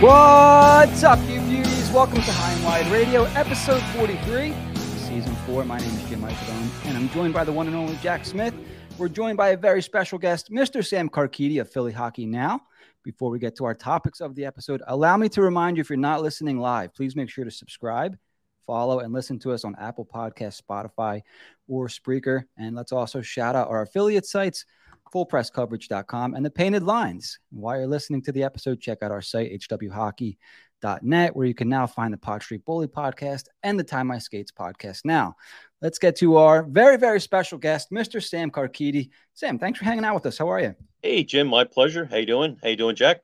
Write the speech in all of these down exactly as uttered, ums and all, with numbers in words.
What's up, you beauties? Welcome to High and Wide Radio, episode forty-three, season four. My name is Jim Eichledon, and I'm joined by the one and only Jack Smith. We're joined by a very special guest, Mister Sam Carchidi of Philly Hockey Now. Before we get to our topics of the episode, allow me to remind you, if you're not listening live, please make sure to subscribe, follow, and listen to us on Apple Podcasts, Spotify, or Spreaker. And let's also shout out our affiliate sites, full press coverage dot com and The Painted Lines. While you're listening to the episode, check out our site, h w hockey dot net, where you can now find the Pod Street Bully podcast and the Tie My Skates podcast. Now, let's get to our very, very special guest, Mister Sam Carchidi. Sam, thanks for hanging out with us. How are you? Hey, Jim, my pleasure. How you doing? How you doing, Jack?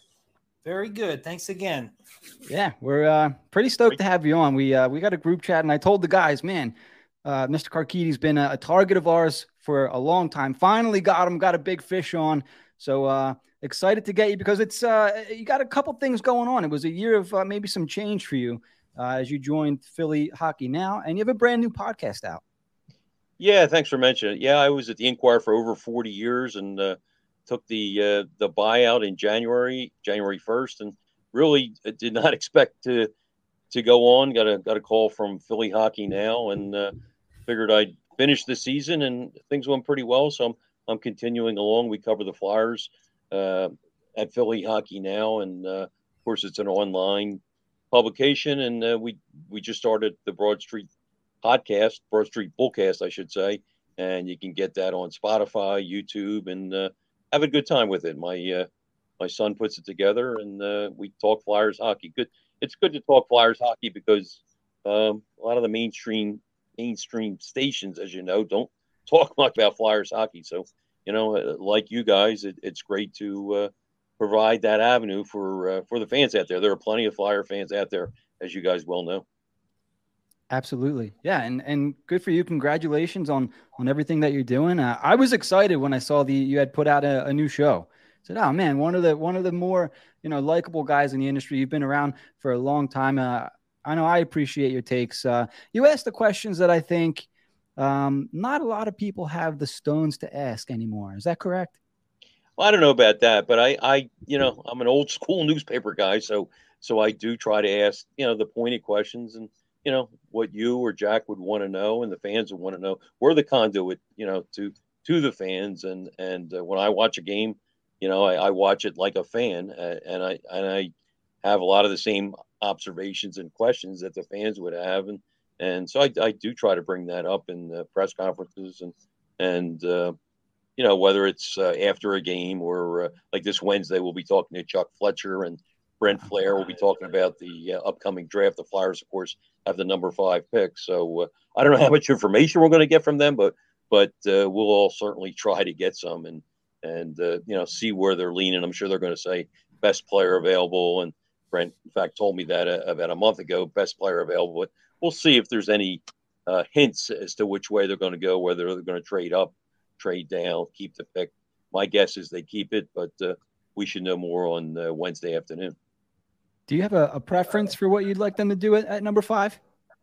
Very good. Thanks again. Yeah, we're uh, pretty stoked to have you on. We uh, we got a group chat, and I told the guys, man, uh, Mister Carchidi's been a, a target of ours for a long time. Finally got him, got a big fish on. So uh, excited to get you because it's uh, you got a couple things going on. It was a year of uh, maybe some change for you uh, as you joined Philly Hockey Now, and you have a brand new podcast out. Yeah, thanks for mentioning it. Yeah, I was at the Inquirer for over forty years and uh, took the uh, the buyout in January, January first, and really did not expect to to go on. Got a got a call from Philly Hockey Now, and uh, figured I'd finish the season, and things went pretty well. So I'm I'm continuing along. We cover the Flyers uh, at Philly Hockey Now, and uh, of course it's an online publication, and uh, we we just started the Broad Street podcast, Broad Street Bullcast, I should say, and you can get that on Spotify, YouTube, and uh, have a good time with it. My uh, my son puts it together, and uh, we talk Flyers hockey. Good, it's good to talk Flyers hockey because um, a lot of the mainstream mainstream stations, as you know, don't talk much about Flyers hockey. So, you know, like you guys, it, it's great to uh, provide that avenue for uh, for the fans out there. There are plenty of Flyer fans out there, as you guys well know. Absolutely. Yeah. And, and good for you. Congratulations on, on everything that you're doing. Uh, I was excited when I saw the, you had put out a, a new show. I said, oh man, one of the, one of the more, you know, likable guys in the industry. You've been around for a long time. Uh, I know I appreciate your takes. Uh, you asked the questions that I think um, not a lot of people have the stones to ask anymore. Is that correct? Well, I don't know about that, but I, I, you know, I'm an old school newspaper guy. So, so I do try to ask, you know, the pointed questions and, you know, what you or Jack would want to know and the fans would want to know. We're the conduit, you know, to to the fans. And and uh, when I watch a game, you know, I, I watch it like a fan, uh, and I and I have a lot of the same observations and questions that the fans would have, and and so I, I do try to bring that up in the press conferences and and uh, you know, whether it's uh, after a game or uh, like this Wednesday, we'll be talking to Chuck Fletcher and Brent Flair. Will be talking about the uh, upcoming draft. The Flyers, of course, have the number five pick. So uh, I don't know how much information we're going to get from them, but but uh, we'll all certainly try to get some and and uh, you know, see where they're leaning. I'm sure they're going to say best player available. And Brent, in fact, told me that uh, about a month ago, best player available. But we'll see if there's any uh, hints as to which way they're going to go, whether they're going to trade up, trade down, keep the pick. My guess is they keep it, but uh, we should know more on uh, Wednesday afternoon. Do you have a, a preference for what you'd like them to do at, at number five?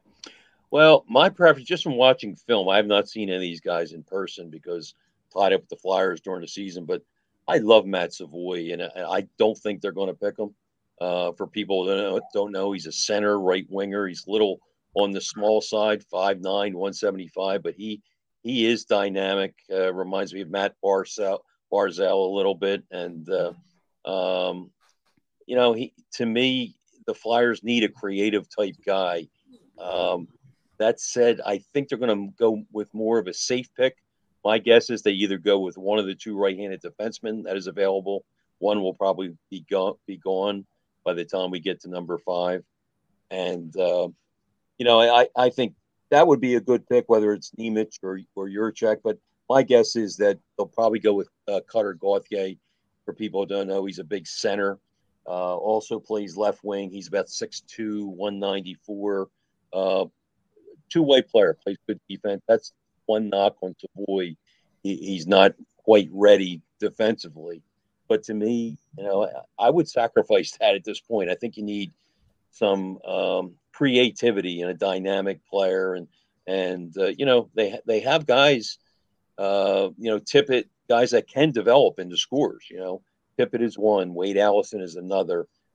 Well, my preference, just from watching film, I have not seen any of these guys in person because tied up with the Flyers during the season, but I love Matt Savoy, and I don't think they're going to pick him. Uh, for people that don't know, he's a center right winger. He's little on the small side, five nine, one seventy-five, but he he is dynamic. Uh, reminds me of Matt Barzal, Barzal a little bit, and uh, um, you know, he to me, the Flyers need a creative type guy. Um, that said, I think they're going to go with more of a safe pick. My guess is they either go with one of the two right-handed defensemen that is available. One will probably be gone, be gone by the time we get to number five. And, uh, you know, I, I think that would be a good pick, whether it's Nemec or, or Juracek. But my guess is that they'll probably go with uh, Cutter Gauthier. For people who don't know, he's a big center. Uh, also plays left wing. He's about six two, one ninety-four. Uh, two-way player, plays good defense. That's one knock on Savoy. He, he's not quite ready defensively. But to me, you know, I would sacrifice that at this point. I think you need some um, creativity and a dynamic player. And, and uh, you know, they they have guys, uh, you know, Tippett, guys that can develop into scores, you know. Tippett is one. Wade Allison is another.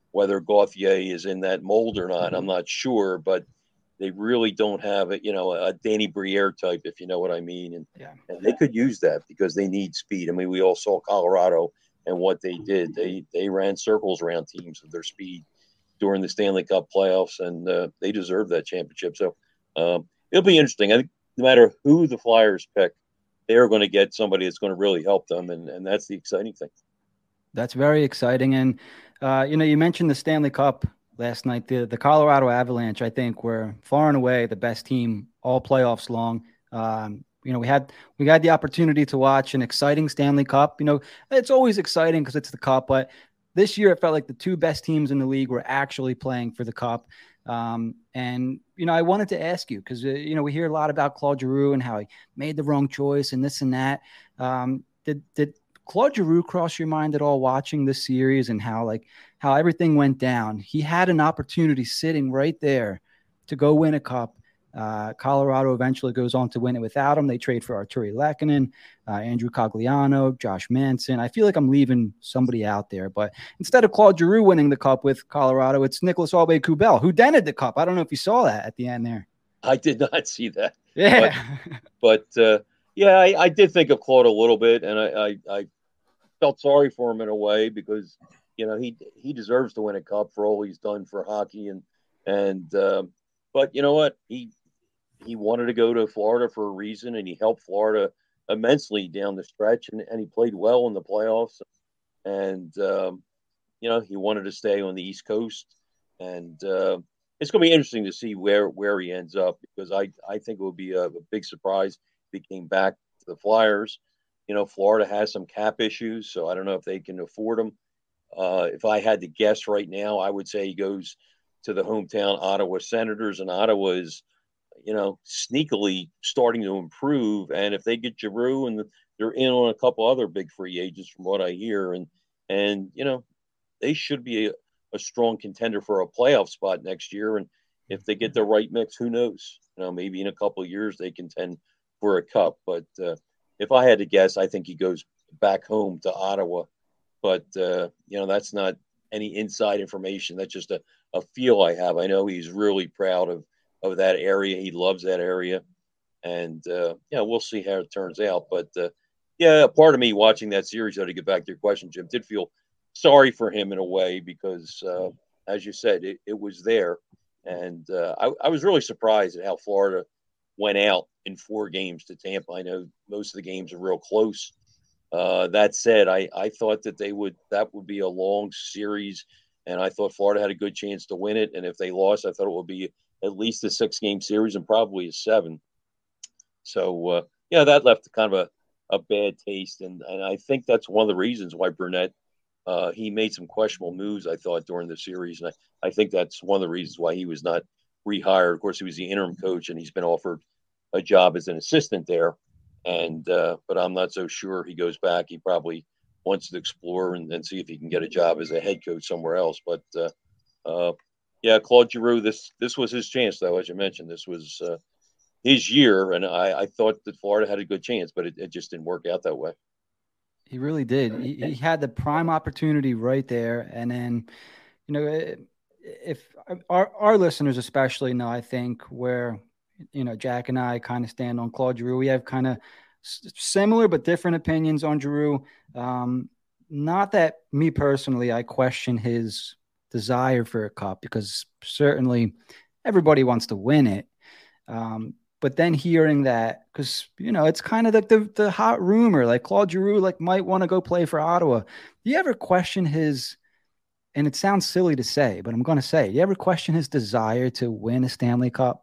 whether Gauthier is in that mold or not, I'm not sure, but they really don't have it, you know, a Danny Briere type, if you know what I mean. And, Yeah. and they could use that because they need speed. I mean, we all saw Colorado and what they did. They they ran circles around teams with their speed during the Stanley Cup playoffs, and uh, they deserve that championship. So um, it'll be interesting. I think no matter who the Flyers pick, they're going to get somebody that's going to really help them, and, and that's the exciting thing. That's very exciting. And, uh, you know, you mentioned the Stanley Cup last night. The, the Colorado Avalanche, I think, were far and away the best team all playoffs long. Um, you know, we had we had the opportunity to watch an exciting Stanley Cup. You know, it's always exciting because it's the Cup, but this year it felt like the two best teams in the league were actually playing for the Cup. Um, and, you know, I wanted to ask you because, uh, you know, we hear a lot about Claude Giroux and how he made the wrong choice and this and that. Um, did, did Claude Giroux cross your mind at all watching this series and how, like, how everything went down? He had an opportunity sitting right there to go win a cup. Uh, Colorado eventually goes on to win it without him. They trade for Arturi Lehkonen, uh, Andrew Cogliano, Josh Manson. I feel like I'm leaving somebody out there, but instead of Claude Giroux winning the cup with Colorado, it's Nicolas Aube-Kubel, who dented the cup. I don't know if you saw that at the end there. I did not see that. Yeah. But, but uh, yeah, I, I did think of Claude a little bit, and I, I, I felt sorry for him in a way because, you know, he he deserves to win a cup for all he's done for hockey. And, and um, but you know what? He, He wanted to go to Florida for a reason, and he helped Florida immensely down the stretch, and, and he played well in the playoffs. And, um, you know, he wanted to stay on the East Coast. And uh, it's going to be interesting to see where, where he ends up because I, I think it would be a, a big surprise if he came back to the Flyers. You know, Florida has some cap issues, so I don't know if they can afford him. Uh, if I had to guess right now, I would say he goes to the hometown Ottawa Senators, and Ottawa is – you know, sneakily starting to improve. And if they get Giroux and they're in on a couple other big free agents from what I hear, and, and, you know, they should be a, a strong contender for a playoff spot next year. And if they get the right mix, who knows, you know, maybe in a couple of years they contend for a cup. But uh, if I had to guess, I think he goes back home to Ottawa, but uh, you know, that's not any inside information. That's just a, a feel I have. I know he's really proud of, of that area. He loves that area. And, uh, yeah, we'll see how it turns out. But, uh, yeah, part of me watching that series, though, to get back to your question, Jim, did feel sorry for him in a way because, uh, as you said, it, it was there. And uh, I, I was really surprised at how Florida went out in four games to Tampa. I know most of the games are real close. Uh, that said, I, I thought that they would that would be a long series, and I thought Florida had a good chance to win it. And if they lost, I thought it would be at least a six-game series and probably a seven. So, uh, yeah, that left kind of a, a bad taste. And, and I think that's one of the reasons why Burnett, uh, he made some questionable moves, I thought, during the series. And I, I think that's one of the reasons why he was not rehired. Of course, he was the interim coach, and he's been offered a job as an assistant there. And uh, but I'm not so sure he goes back. He probably wants to explore and, and see if he can get a job as a head coach somewhere else. But, uh, uh, yeah, Claude Giroux, this this was his chance, though, as you mentioned. This was uh, his year, and I, I thought that Florida had a good chance, but it, it just didn't work out that way. He really did. He, he had the prime opportunity right there. And then, you know, if our, our listeners especially know, I think, where, you know, Jack and I kind of stand on Claude Giroux. We have kind of similar but different opinions on Giroux. Um, not that me personally, I question his desire for a cup because certainly everybody wants to win it. Um, but then hearing that, because, you know, it's kind of like the, the hot rumor, like Claude Giroux, like might want to go play for Ottawa. Do you ever question his, and it sounds silly to say, but I'm going to say, do you ever question his desire to win a Stanley Cup?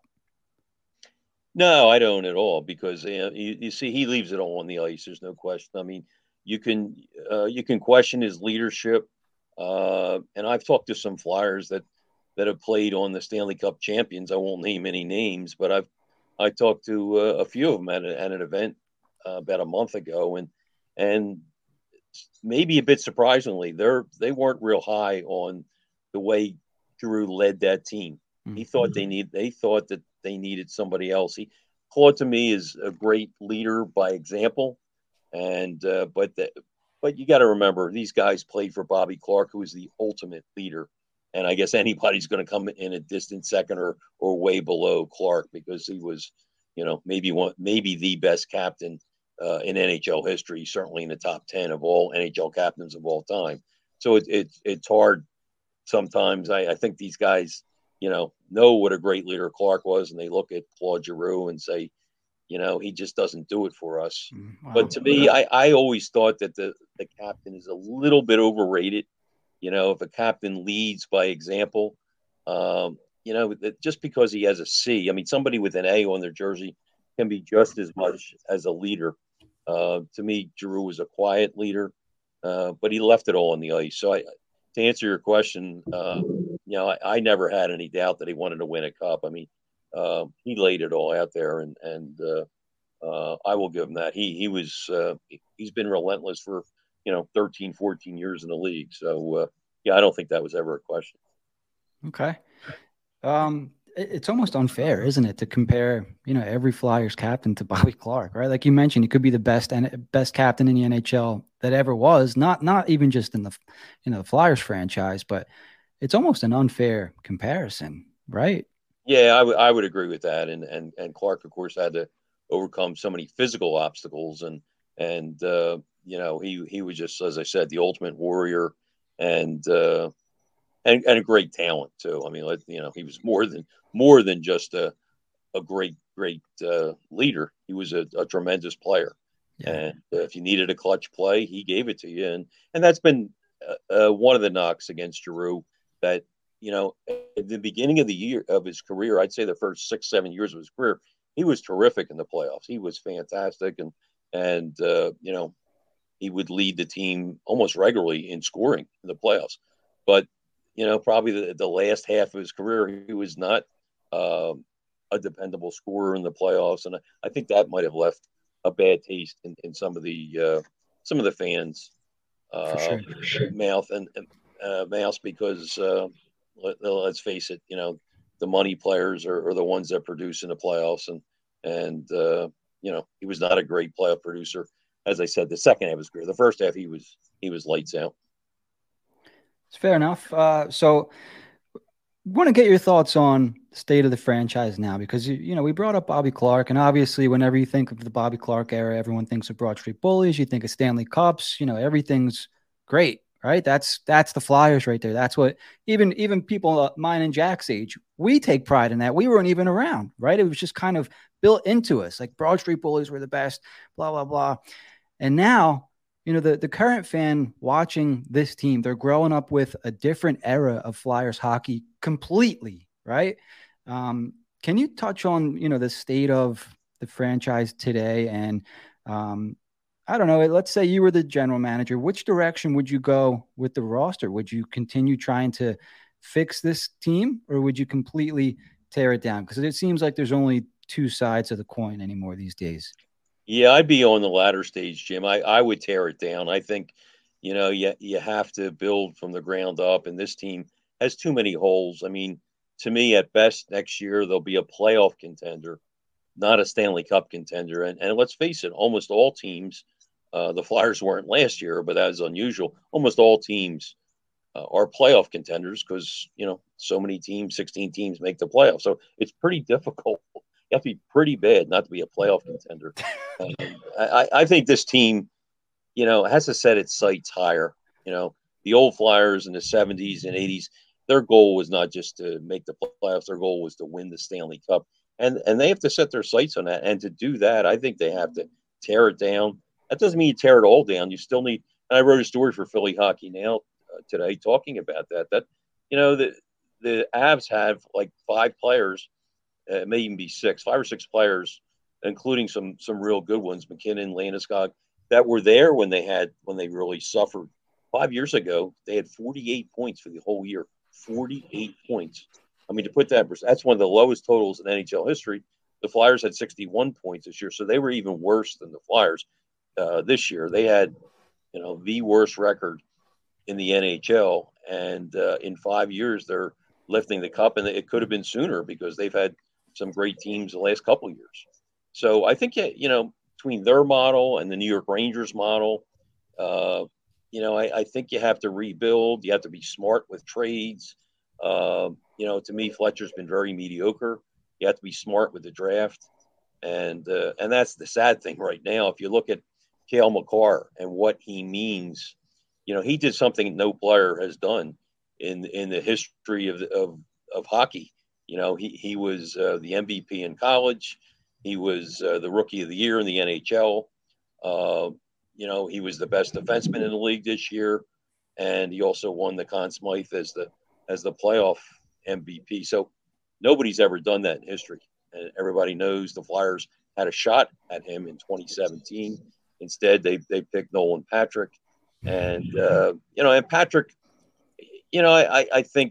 No, I don't at all because uh, you, you see, he leaves it all on the ice. There's no question. I mean, you can uh, you can question his leadership. Uh, and I've talked to some Flyers that, that have played on the Stanley Cup champions. I won't name any names, but I've I talked to uh, a few of them at, a, at an event uh, about a month ago, and and maybe a bit surprisingly, they're they weren't real high on the way Giroux led that team. Mm-hmm. He thought they need they thought that they needed somebody else. He Claude to me is a great leader by example, and uh, but the, but you got to remember these guys played for Bobby Clarke, who is the ultimate leader. and I guess anybody's going to come in a distant second or or way below Clark, because he was, you know, maybe one, maybe the best captain uh, in N H L history, certainly in the top ten of all N H L captains of all time. So it, it it's hard sometimes. I, I think these guys, you know, know what a great leader Clark was, and they look at Claude Giroux and say, you know, he just doesn't do it for us. Wow. But to me, I, I always thought that the, the captain is a little bit overrated. You know, if a captain leads by example, um, you know, just because he has a C, I mean, somebody with an A on their jersey can be just as much as a leader. Uh, to me, Giroux was a quiet leader, uh, but he left it all on the ice. So I, to answer your question, uh, you know, I, I never had any doubt that he wanted to win a cup. I mean, uh, he laid it all out there, and and uh, uh, I will give him that. He he was uh, he's been relentless for, you know, thirteen, fourteen years in the league. So uh, yeah, I don't think that was ever a question. Okay. Um, it, it's almost unfair, isn't it, to compare, you know, every Flyers captain to Bobby Clark, right? Like you mentioned, he could be the best and best captain in the N H L that ever was. Not not even just in the, you know, the Flyers franchise, but it's almost an unfair comparison, right? Yeah, I, w- I would agree with that. And and and Clark, of course, had to overcome so many physical obstacles, and and uh, you know, he he was just, as I said, the ultimate warrior, and uh, and and a great talent too. I mean, you know, he was more than more than just a a great great uh, leader. He was a, a tremendous player, yeah. And uh, if you needed a clutch play, he gave it to you. And and that's been uh, uh, one of the knocks against Giroux, that, you know, at the beginning of the year of his career, I'd say the first six, seven years of his career, he was terrific in the playoffs. He was fantastic. And, and, uh, you know, he would lead the team almost regularly in scoring in the playoffs. But, you know, probably the, the last half of his career, he was not um, a dependable scorer in the playoffs. And I, I think that might have left a bad taste in, in some of the, uh, some of the fans' uh, sure, sure. mouth and, and uh, mouths, because, uh, Let, let's face it, you know, the money players are, are the ones that produce in the playoffs. And, and uh, you know, he was not a great playoff producer. As I said, the second half of his career, the first half, he was, he was lights out. It's fair enough. Uh, so I want to get your thoughts on the state of the franchise now, because, you, you know, we brought up Bobby Clark, and obviously whenever you think of the Bobby Clark era, everyone thinks of Broad Street Bullies. You think of Stanley Cups, you know, everything's great. Right. That's that's the Flyers right there. That's what even even people uh, mine and Jack's age, we take pride in that. We weren't even around. Right. It was just kind of built into us, like Broad Street Bullies were the best, blah, blah, blah. And now, you know, the, the current fan watching this team, they're growing up with a different era of Flyers hockey completely. Right. Um, can you touch on, you know, the state of the franchise today? And um I don't know. Let's say you were the general manager. Which direction would you go with the roster? Would you continue trying to fix this team, or would you completely tear it down? Because it seems like there's only two sides of the coin anymore these days. Yeah, I'd be on the latter stage, Jim. I, I would tear it down. I think, you know, you, you have to build from the ground up, and this team has too many holes. I mean, to me, at best, next year, they'll be a playoff contender, not a Stanley Cup contender. And, and let's face it, almost all teams, Uh, the Flyers weren't last year, but that is unusual. Almost all teams uh, are playoff contenders, because, you know, so many teams, sixteen teams, make the playoffs. So it's pretty difficult. You have to be pretty bad not to be a playoff contender. Um, I, I think this team, you know, has to set its sights higher. You know, the old Flyers in the seventies and eighties, their goal was not just to make the playoffs. Their goal was to win the Stanley Cup. And, and they have to set their sights on that. And to do that, I think they have to tear it down. That doesn't mean you tear it all down. You still need, and I wrote a story for Philly Hockey Now uh, today talking about that, that, you know, the, the Avs have like five players, uh, it may even be six, five or six players, including some, some real good ones, McKinnon, Landeskog, that were there when they had, when they really suffered. Five years ago, they had forty-eight points for the whole year, forty-eight points. I mean, to put that, that's one of the lowest totals in N H L history. The Flyers had sixty-one points this year, so they were even worse than the Flyers. Uh, this year, they had, you know, the worst record in the N H L, and uh, in five years they're lifting the cup, and it could have been sooner because they've had some great teams the last couple of years. So I think, you know, between their model and the New York Rangers model, uh, you know, I, I think you have to rebuild. You have to be smart with trades. Uh, you know, to me, Fletcher's been very mediocre. You have to be smart with the draft. And uh, and that's the sad thing right now. If you look at Cale Makar and what he means, you know, he did something no player has done in in the history of of, of hockey. You know, he he was uh, the M V P in college. He was uh, the rookie of the year in the N H L. Uh, you know, he was the best defenseman in the league this year, and he also won the Conn Smythe as the as the playoff M V P. So nobody's ever done that in history. And everybody knows the Flyers had a shot at him in twenty seventeen. Instead, they they picked Nolan Patrick, and uh, you know, and Patrick, you know, I I think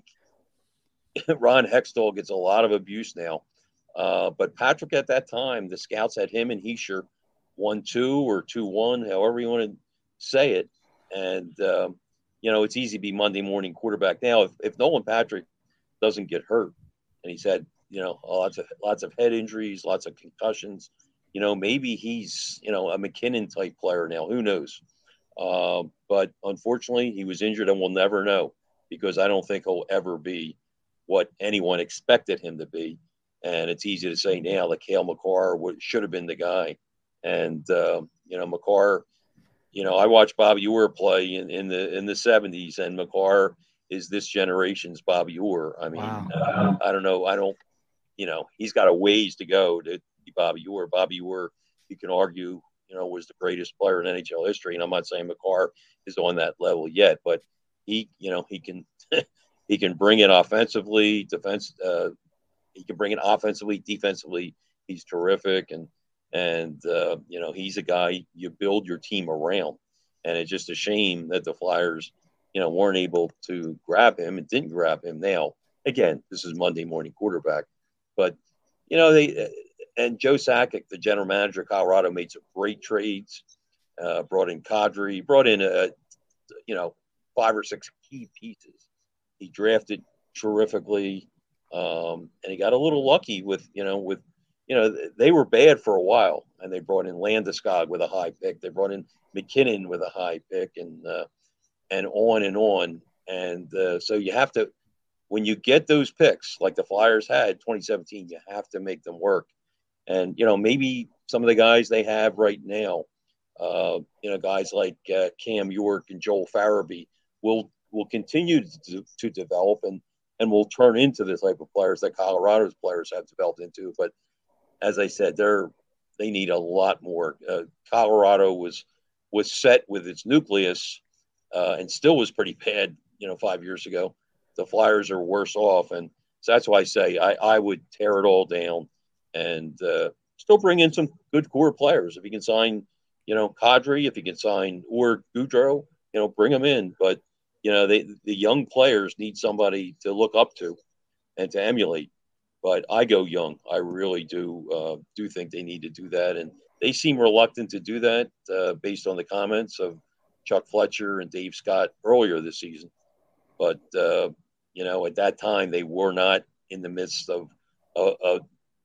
Ron Hextall gets a lot of abuse now, uh, but Patrick at that time, the scouts had him and Hischier one two or two one, however you want to say it, and um, you know, it's easy to be Monday morning quarterback now. If if Nolan Patrick doesn't get hurt, and he's had you know, lots of lots of head injuries, lots of concussions. You know, maybe he's, you know, a McKinnon type player now. Who knows? Uh, but unfortunately, he was injured, and we'll never know because I don't think he'll ever be what anyone expected him to be. And it's easy to say now that Cale Makar would, should have been the guy. And uh, you know, Makar. You know, I watched Bobby Orr play in, in the in the seventies, and Makar is this generation's Bobby Orr. I mean, Wow. uh, I don't know. I don't. You know, he's got a ways to go to be Bobby Orr. Bobby Orr, you can argue, you know, was the greatest player in N H L history. And I'm not saying Makar is on that level yet, but he, you know, he can he can bring it offensively, defense. Uh, he can bring it offensively, defensively. He's terrific, and and uh, you know, he's a guy you build your team around. And it's just a shame that the Flyers, you know, weren't able to grab him and didn't grab him. Now, again, this is Monday morning quarterback. But, you know, they and Joe Sakic, the general manager of Colorado, made some great trades, uh, brought in Kadri, brought in, a, you know, five or six key pieces. He drafted terrifically, um, and he got a little lucky with, you know, with, you know, they were bad for a while, and they brought in Landeskog with a high pick. They brought in McKinnon with a high pick, and uh, and on and on. And uh, so you have to, when you get those picks like the Flyers had twenty seventeen, you have to make them work. And, you know, maybe some of the guys they have right now, uh, you know, guys like uh, Cam York and Joel Farabee will will continue to, to develop and, and will turn into the type of players that Colorado's players have developed into. But as I said, they're they need a lot more. Uh, Colorado was was set with its nucleus uh, and still was pretty bad, you know, five years ago. The Flyers are worse off. And so that's why I say I, I would tear it all down and uh, still bring in some good core players. If you can sign, you know, Kadri, if you can sign or Goudreau, you know, bring them in. But, you know, they, the young players need somebody to look up to and to emulate. But I go young. I really do uh, do think they need to do that. And they seem reluctant to do that uh, based on the comments of Chuck Fletcher and Dave Scott earlier this season. But, uh, you know, at that time, they were not in the midst of a, a,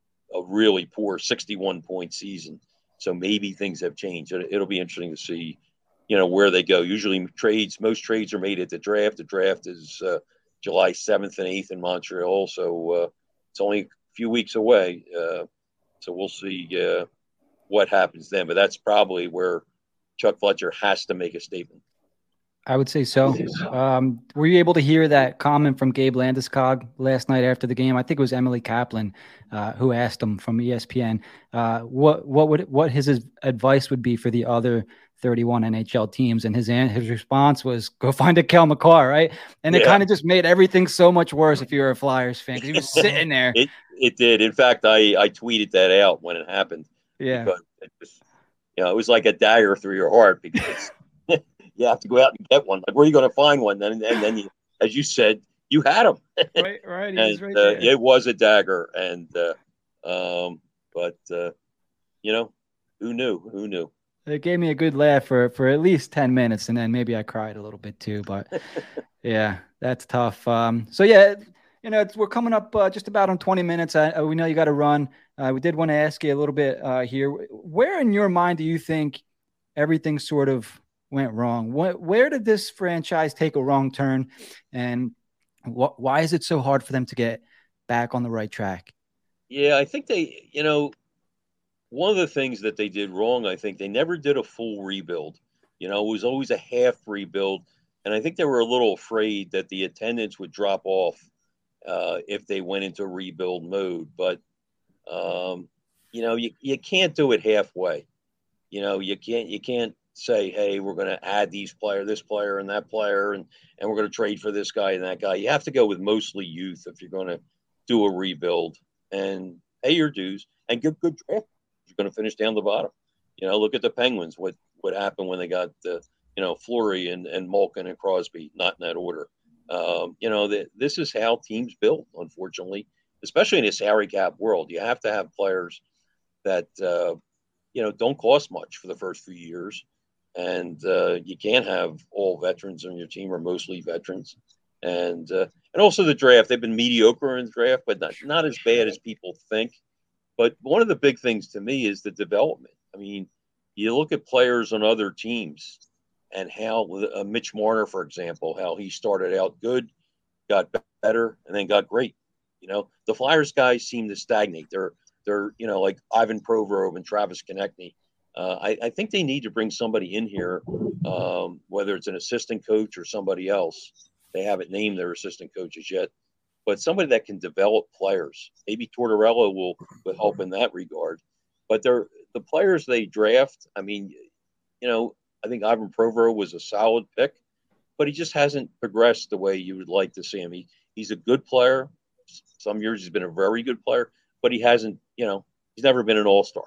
a really poor sixty-one point season. So maybe things have changed. It, it'll be interesting to see, you know, where they go. Usually trades, most trades are made at the draft. The draft is uh, July seventh and eighth in Montreal. So uh, it's only a few weeks away. Uh, so we'll see uh, what happens then. But that's probably where Chuck Fletcher has to make a statement. I would say so. Um, were you able to hear that comment from Gabe Landeskog last night after the game? I think it was Emily Kaplan uh, who asked him from E S P N uh, what what would what his advice would be for the other thirty-one N H L teams, and his his response was, "Go find a Cale Makar," right? And yeah. It kind of just made everything so much worse if you were a Flyers fan because he was sitting there. It it did. In fact, I I tweeted that out when it happened. Yeah, because it was, you know, it was like a dagger through your heart because. You have to go out and get one. Like, where are you going to find one? And, and then, you, as you said, you had him. Right, right. He and, was right uh, there. It was a dagger. And, uh, um, but, uh, you know, who knew? Who knew? It gave me a good laugh for, for at least ten minutes. And then maybe I cried a little bit too. But, yeah, that's tough. Um, so, yeah, you know, it's, we're coming up uh, just about on twenty minutes. I, we know you got to run. Uh, we did want to ask you a little bit uh, here. Where in your mind do you think everything sort of went wrong? What, where did this franchise take a wrong turn? And What, why is it so hard for them to get back on the right track? Yeah, I think they, you know, one of the things that they did wrong, I think they never did a full rebuild. You know, it was always a half rebuild. And I think they were a little afraid that the attendance would drop off uh, if they went into rebuild mode. But, um, you know, you, you can't do it halfway. You know, you can't you can't say, hey, we're going to add these player, this player, and that player, and and we're going to trade for this guy and that guy. You have to go with mostly youth if you're going to do a rebuild and pay your dues and get good draft. You're going to finish down the bottom. You know, look at the Penguins. What what happened when they got the you know Fleury and and Malkin and Crosby, not in that order. Um, you know that this is how teams build. Unfortunately, especially in this salary cap world, you have to have players that. Uh, you know, don't cost much for the first few years. And uh, you can't have all veterans on your team or mostly veterans. And uh, and also the draft. They've been mediocre in the draft, but not, not as bad as people think. But one of the big things to me is the development. I mean, you look at players on other teams and how uh, Mitch Marner, for example, how he started out good, got better, and then got great. You know, the Flyers guys seem to stagnate. They're they're, you know, like Ivan Provorov and Travis Konechny. Uh, I, I think they need to bring somebody in here, um, whether it's an assistant coach or somebody else. They haven't named their assistant coaches yet, but somebody that can develop players. Maybe Tortorella will, will help in that regard. But they're the players they draft. I mean, you know, I think Ivan Provorov was a solid pick, but he just hasn't progressed the way you would like to see him. He, he's a good player. Some years he's been a very good player, but he hasn't, you know, he's never been an all-star.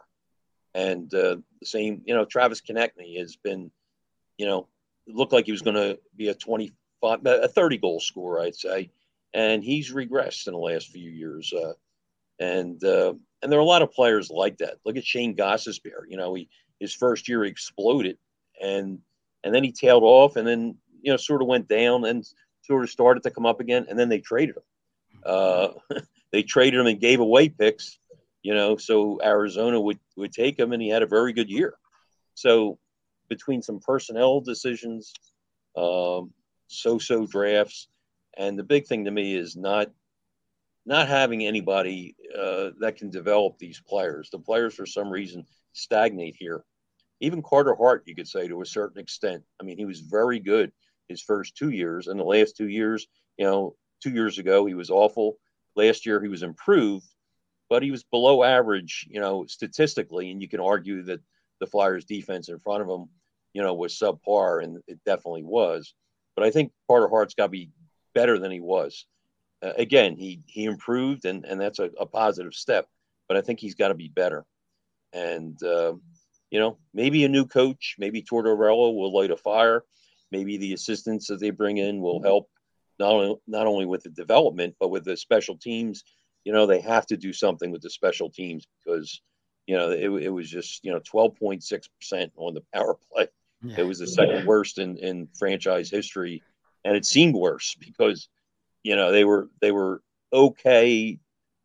And uh, the same, you know, Travis Konechny has been, you know, looked like he was going to be a twenty-five, a thirty goal scorer, I'd say. And he's regressed in the last few years. Uh, and uh, and there are a lot of players like that. Look at Shane Gostisbehere. You know, he his first year he exploded, and and then he tailed off, and then you know sort of went down, and sort of started to come up again, and then they traded him. Uh, they traded him and gave away picks, you know, so Arizona would would take him, and he had a very good year. So between some personnel decisions, um, so-so drafts, and the big thing to me is not not having anybody uh, that can develop these players. The players, for some reason, stagnate here. Even Carter Hart, you could say, to a certain extent. I mean, he was very good his first two years. And the last two years, you know, two years ago, he was awful. Last year, he was improved, but he was below average, you know, statistically. And you can argue that the Flyers defense in front of him, you know, was subpar, and it definitely was. But I think Carter Hart's got to be better than he was. Uh, again, he he improved, and, and that's a, a positive step. But I think he's got to be better. And, uh, you know, maybe a new coach, maybe Tortorella will light a fire. Maybe the assistants that they bring in will help not only, not only with the development, but with the special teams. You know, they have to do something with the special teams because, you know, it, it was just, you know, twelve point six percent on the power play. Yeah. It was the second worst in, in franchise history. And it seemed worse because, you know, they were they were okay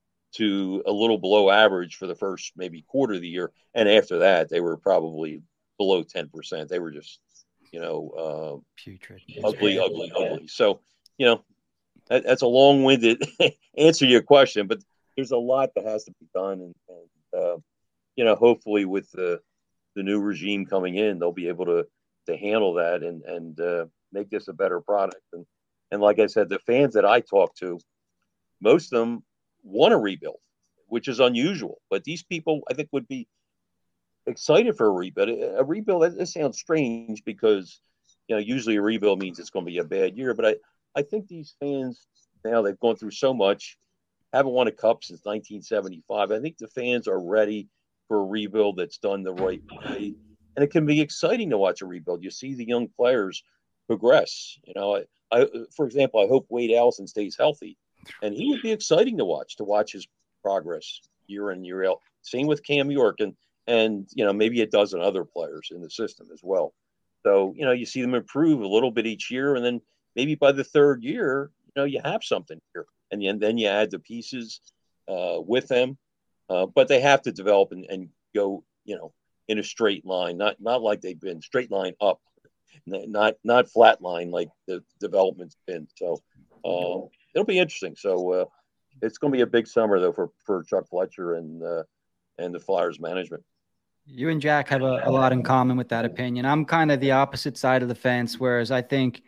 to a little below average for the first maybe quarter of the year. And after that, they were probably below ten percent. They were just, you know, uh, putrid, ugly, ugly, ugly. So, you know, that, that's a long-winded answer to your question, but there's a lot that has to be done. And, and uh, you know, hopefully with the, the new regime coming in, they'll be able to, to handle that and, and uh, make this a better product. And, and like I said, the fans that I talk to, most of them want a rebuild, which is unusual. But these people, I think, would be excited for a rebuild. A rebuild, that, that sounds strange because, you know, usually a rebuild means it's going to be a bad year. But I, I think these fans, now they've gone through so much, haven't won a cup since nineteen seventy-five. I think the fans are ready for a rebuild that's done the right way. And it can be exciting to watch a rebuild. You see the young players progress. You know, I, I for example, I hope Wade Allison stays healthy. And he would be exciting to watch, to watch his progress year in, year out. Same with Cam York and, and, you know, maybe a dozen other players in the system as well. So, you know, you see them improve a little bit each year. And then maybe by the third year, you know, you have something here. And then, then you add the pieces uh, with them. Uh, but they have to develop and, and go, you know, in a straight line, not not like they've been straight line up, not not flat line like the development's been. So Um, it'll be interesting. So uh, it's going to be a big summer though for for Chuck Fletcher and uh, and the Flyers management. You and Jack have a, a lot in common with that opinion. I'm kind of the opposite side of the fence, whereas I think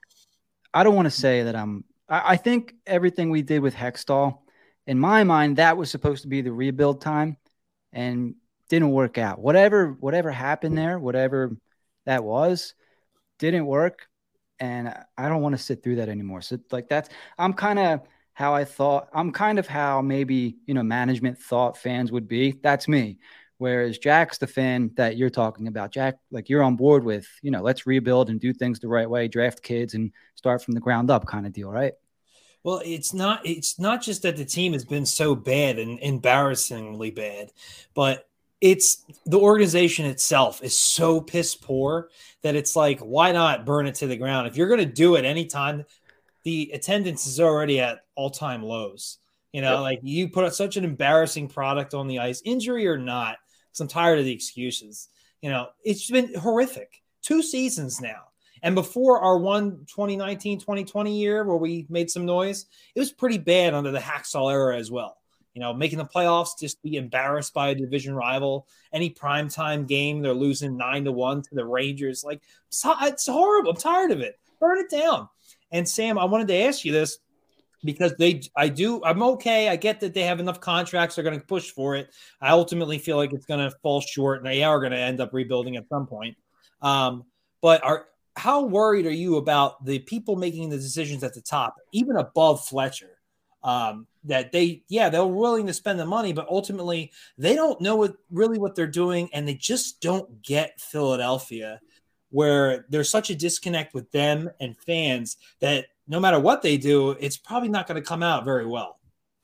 I don't want to say that I'm. I, I think everything we did with Hextall, in my mind, that was supposed to be the rebuild time, and didn't work out. Whatever whatever happened there, whatever that was, didn't work, and I don't want to sit through that anymore. So like that's I'm kind of how I thought. I'm kind of how maybe you know management thought fans would be. That's me. Whereas Jack's the fan that you're talking about. Jack, like you're on board with, you know, let's rebuild and do things the right way, draft kids and start from the ground up kind of deal, right? Well, it's not it's not just that the team has been so bad and embarrassingly bad, but it's the organization itself is so piss poor that it's like, why not burn it to the ground? If you're going to do it anytime, the attendance is already at all-time lows. You know, yep. Like you put such an embarrassing product on the ice, injury or not, because I'm tired of the excuses. You know, it's been horrific. Two seasons now. And before our one twenty nineteen twenty twenty year where we made some noise, it was pretty bad under the Hacksaw era as well. You know, making the playoffs, just be embarrassed by a division rival. Any primetime game, they're losing nine to one to the Rangers. Like, it's horrible. I'm tired of it. Burn it down. And Sam, I wanted to ask you this because they, I do, I'm okay. I get that they have enough contracts. They're going to push for it. I ultimately feel like it's going to fall short and they are going to end up rebuilding at some point. Um, but are, how worried are you about the people making the decisions at the top, even above Fletcher, um, that they, yeah, they're willing to spend the money, but ultimately they don't know what really what they're doing. And they just don't get Philadelphia, where there's such a disconnect with them and fans that no matter what they do, it's probably not going to come out very well.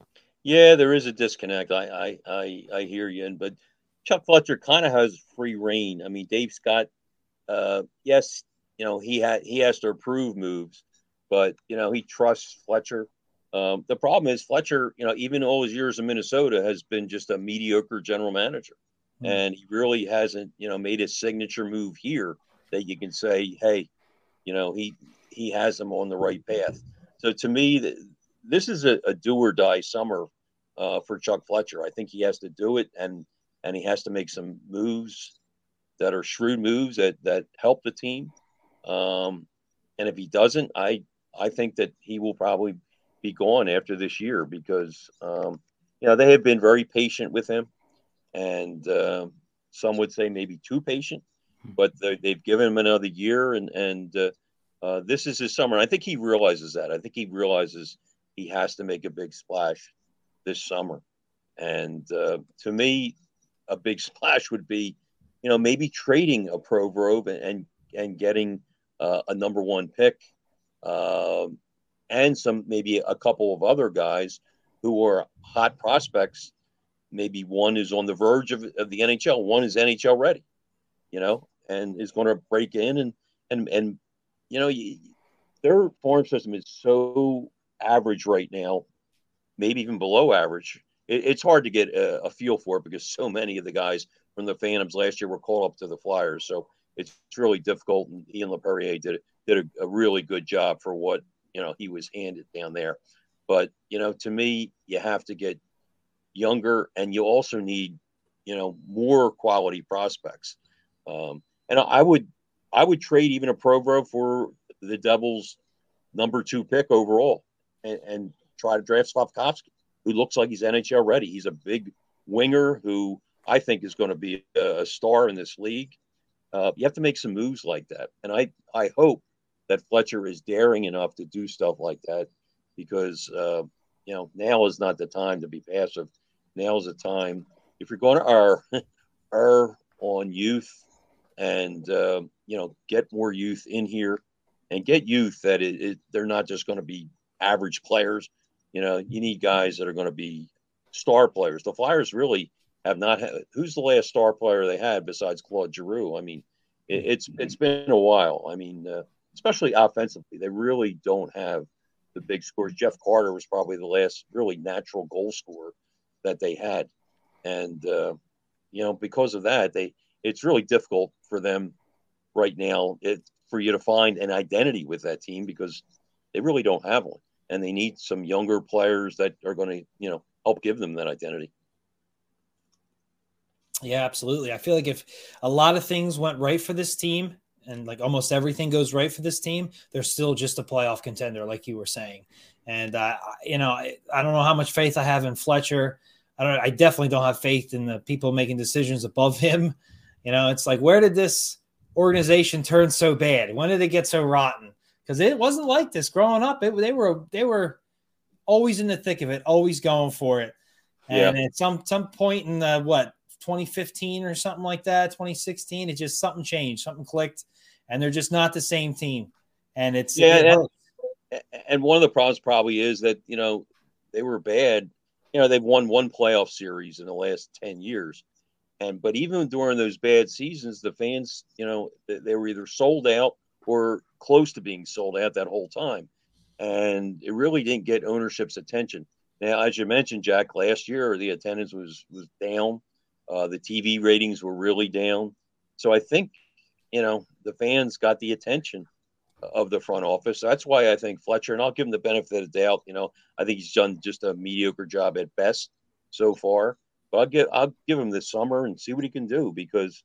Yeah, there is a disconnect. I, I, I, I hear you. And, but Chuck Fletcher kind of has free reign. I mean, Dave Scott, uh, yes, you know, he had, he has to approve moves, but you know, he trusts Fletcher. Um, the problem is Fletcher, you know, even all his years in Minnesota has been just a mediocre general manager. Mm-hmm. And he really hasn't, you know, made a signature move here that you can say, hey, you know, he, he has them on the right path. So to me, this is a, a do or die summer uh, for Chuck Fletcher. I think he has to do it, and and he has to make some moves that are shrewd moves that that help the team. Um, and if he doesn't, I I think that he will probably be gone after this year because um, you know they have been very patient with him, and uh, some would say maybe too patient, but they've given him another year, and and uh, uh, this is his summer. I think he realizes that. I think he realizes he has to make a big splash this summer, and uh, to me, a big splash would be, you know, maybe trading a Provorov and and, and getting uh, a number one pick, uh, and some maybe a couple of other guys who are hot prospects. Maybe one is on the verge of, of the N H L, one is N H L ready, you know, and is going to break in and and and you know, their farm system is so average right now, maybe even below average. It, it's hard to get a, a feel for it because so many of the guys from the Phantoms last year were called up to the Flyers. So it's really difficult. And Ian LePerrier did did a, a really good job for what, you know, he was handed down there. But, you know, to me, you have to get younger, and you also need, you know, more quality prospects. Um, and I would, I would trade even a Provorov for the Devils' number two pick overall, and, and try to draft Slafkovsky, who looks like he's N H L ready. He's a big winger who I think is going to be a star in this league. Uh, you have to make some moves like that, and I, I hope that Fletcher is daring enough to do stuff like that, because uh, you know, now is not the time to be passive. Now is the time, if you're going to err, err on youth, and uh, you know, get more youth in here, and get youth that it, it, they're not just going to be average players. You know, you need guys that are going to be star players. The Flyers really have not had. Who's the last star player they had besides Claude Giroux? I mean, it, it's it's been a while. I mean, uh, especially offensively, they really don't have the big scores. Jeff Carter was probably the last really natural goal scorer that they had, and uh, you know, because of that, they it's really difficult for them right now it, for you to find an identity with that team because they really don't have one. and they need some younger players that are going to, you know, help give them that identity. Yeah, absolutely. I feel like if a lot of things went right for this team, and like almost everything goes right for this team, they're still just a playoff contender, like you were saying. And, uh, you know, I, I don't know how much faith I have in Fletcher. I don't, I definitely don't have faith in the people making decisions above him. You know, it's like, where did this organization turn so bad? When did it get so rotten? Because it wasn't like this growing up. It, they were, they were always in the thick of it, always going for it. And yeah. at some, some point in the, what, twenty fifteen or something like that, twenty sixteen, it just something changed, something clicked, and they're just not the same team. And it's yeah, it and, and one of the problems probably is that, you know, they were bad. You know, they've won one playoff series in the last ten years. And but even during those bad seasons, the fans, you know, they, they were either sold out or close to being sold out that whole time. And it really didn't get ownership's attention. Now, as you mentioned, Jack, last year the attendance was was down. Uh, the T V ratings were really down. So I think, you know, the fans got the attention of the front office. That's why I think Fletcher, and I'll give him the benefit of the doubt, you know, I think he's done just a mediocre job at best so far. But I'll give, I'll give him this summer and see what he can do because,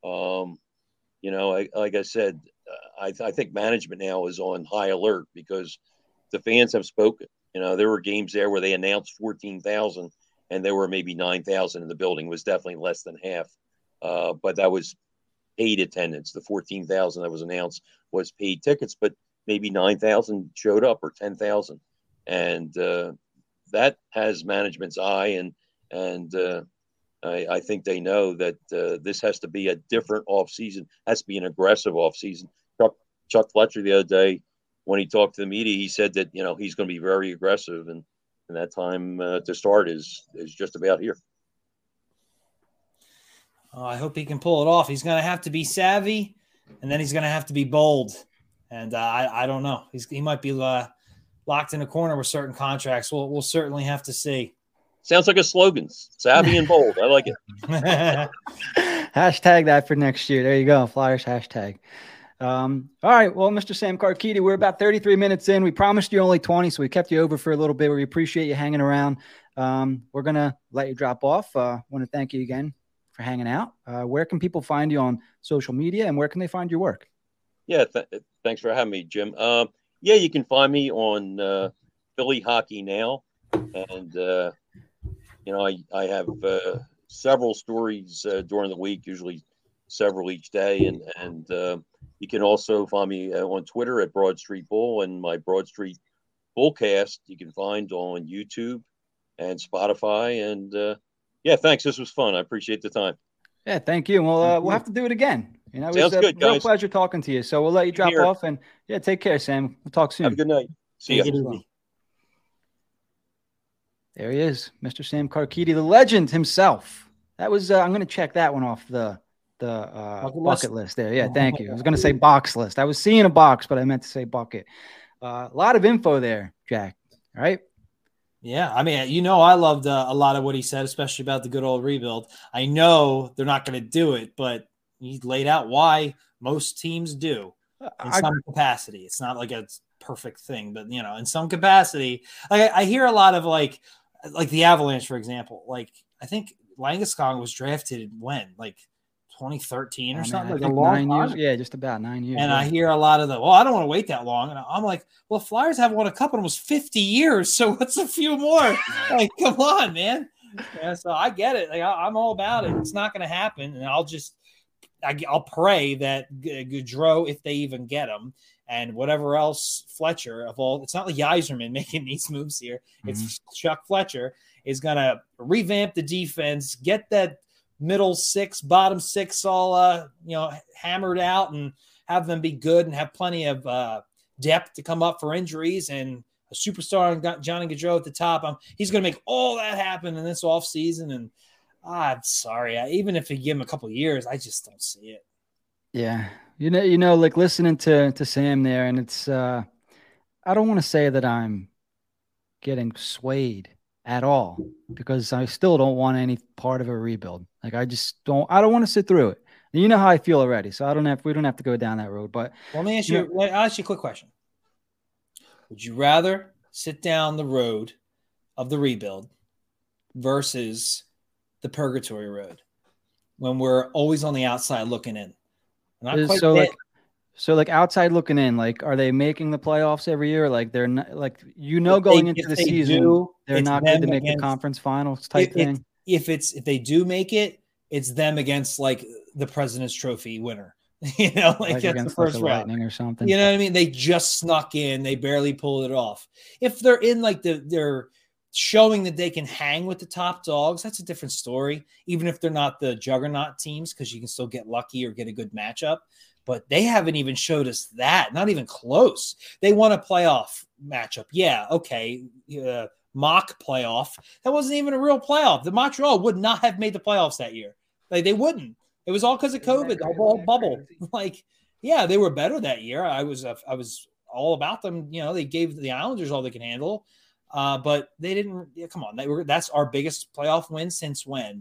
um, you know, I, like I said, I, I think management now is on high alert because the fans have spoken. You know, there were games there where they announced fourteen thousand and there were maybe nine thousand in the building. It was definitely less than half. Uh, but that was paid attendance. The fourteen thousand that was announced was paid tickets, but maybe nine thousand showed up or ten thousand. And uh, that has management's eye. And and uh, I, I think they know that uh, this has to be a different offseason, has to be an aggressive offseason. Chuck, Chuck Fletcher the other day, when he talked to the media, he said that, you know, he's going to be very aggressive. And And that time uh, to start is is just about here. Oh, I hope he can pull it off. He's going to have to be savvy, and then he's going to have to be bold. And uh, I, I don't know. He's, he might be uh, locked in a corner with certain contracts. We'll we'll certainly have to see. Sounds like a slogan: savvy and bold. I like it. Hashtag that for next year. There you go. Flyers hashtag. Um, all right. Well, Mister Sam Carchidi, we're about thirty-three minutes in. We promised you only twenty, so we kept you over for a little bit. We appreciate you hanging around. Um, we're going to let you drop off. I uh, want to thank you again for hanging out. Uh, where can people find you on social media and where can they find your work? Yeah. Th- thanks for having me, Jim. Um, yeah, you can find me on uh, Philly Hockey Now. And, uh, you know, I, I have uh, several stories uh, during the week, usually several each day. And, and, uh, you can also find me uh, on Twitter at Broad Street Bull, and my Broad Street Bullcast you can find on YouTube and Spotify. And uh, yeah, thanks. This was fun. I appreciate the time. Yeah, thank you. Well, uh, we'll have to do it again. You know, it Sounds was a good, real guys. pleasure talking to you. So we'll let you drop Here. off, and yeah, take care, Sam. We'll talk soon. Have a good night. See Take you. it easy. There he is, Mister Sam Carchidi, the legend himself. That was uh, I'm going to check that one off the. The uh, bucket, bucket list. list there. Yeah, thank you. I was going to say box list. I was seeing a box, but I meant to say bucket. Uh, a lot of info there, Jack. All right. Yeah. I mean, you know, I loved uh, a lot of what he said, especially about the good old rebuild. I know they're not going to do it, but he laid out why most teams do in I, some capacity. It's not like a perfect thing, but, you know, in some capacity, like I, I hear a lot of like, like the Avalanche, for example. Like, I think Landeskog was drafted when? Like, twenty thirteen or oh, something, man, like a long nine time. years. Yeah, just about nine years. And yeah. I hear a lot of the, well, I don't want to wait that long. And I'm like, well, Flyers haven't won a cup in almost fifty years. So what's a few more? Like, come on, man. Yeah, so I get it. Like, I, I'm all about it. It's not going to happen. And I'll just, I, I'll pray that Gaudreau, if they even get him, and whatever else Fletcher of all, it's not like Yzerman making these moves here. Mm-hmm. It's Chuck Fletcher is going to revamp the defense, get that middle six, bottom six all, uh, you know, hammered out and have them be good and have plenty of uh, depth to come up for injuries and a superstar and Johnny Gaudreau at the top. Um, he's going to make all that happen in this offseason. And ah, I'm sorry. I, even if you give him a couple of years, I just don't see it. Yeah. You know, you know, like listening to, to Sam there, and it's, uh, I don't want to say that I'm getting swayed at all, because I still don't want any part of a rebuild. Like, I just don't, I don't want to sit through it. And you know how I feel already. So I don't have, we don't have to go down that road, but well, let me ask you, you know, I'll ask you a quick question. Would you rather sit down the road of the rebuild versus the purgatory road when we're always on the outside looking in. Not quite so there. like so like outside looking in, like are they making the playoffs every year? Like they're not, like you know If going they- into if the they season do, they're it's not good to them make the against- conference finals type If, thing. it's, if it's if they do make it, it's them against like the President's Trophy winner. You know, like, Like that's the against like first the round. Lightning or something. You know what I mean? They just snuck in. They barely pulled it off. If they're in like the they're showing that they can hang with the top dogs, that's a different story. Even if they're not the juggernaut teams, because you can still get lucky or get a good matchup. But they haven't even showed us that. Not even close. They won a playoff matchup. Yeah, okay. Uh, mock playoff. That wasn't even a real playoff. The Montreal would not have made the playoffs that year. Like they wouldn't. It was all because of COVID, the whole bubble. Like, yeah, they were better that year. I was, uh, I was all about them. You know, they gave the Islanders all they can handle, uh, but they didn't. Yeah, come on, they were. That's our biggest playoff win since when?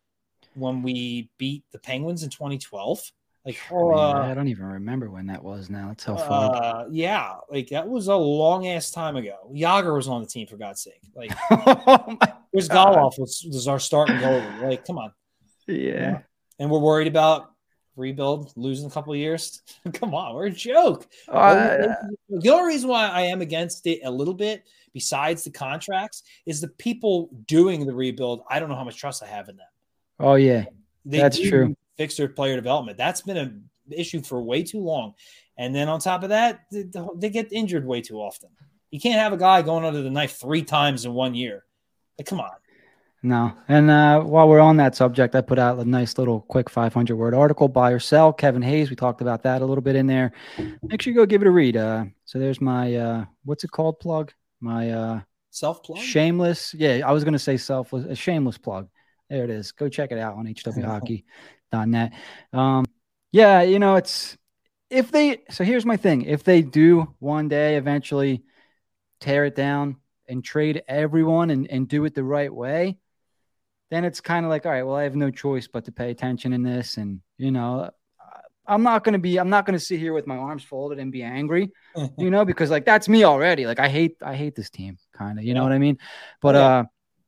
When we beat the Penguins in twenty twelve. Like, Man, uh, I don't even remember when that was now. That's how far. uh, yeah, like that was a long ass time ago. Yager was on the team for God's sake. Like, Oh my Chris God. Goloff was, was our starting goalie. Like, come on. Yeah. And we're worried about rebuild, losing a couple of years. Come on, we're a joke. Uh, The only reason why I am against it a little bit, besides the contracts, is the people doing the rebuild. I don't know how much trust I have in them. oh yeah. They That's do true. Fix their player development. That's been an issue for way too long. And then on top of that, they, they get injured way too often. You can't have a guy going under the knife three times in one year. Like, come on. No. And uh, while we're on that subject, I put out a nice little quick five hundred word article, buy or sell. Kevin Hayes, we talked about that a little bit in there. Make sure you go give it a read. Uh, so there's my, uh, what's it called, plug? My uh, Self-plug? shameless. Yeah, I was going to say selfless, a shameless plug. There it is. Go check it out on h w hockey dot net. Um, yeah, you know, it's if they, so here's my thing. If they do one day eventually tear it down and trade everyone and, and do it the right way, then it's kind of like, all right, well, I have no choice but to pay attention in this. And, you know, I'm not going to be, I'm not going to sit here with my arms folded and be angry, you know, because like, that's me already. Like I hate, I hate this team kind of, you yeah. know what I mean? But, oh, yeah. uh,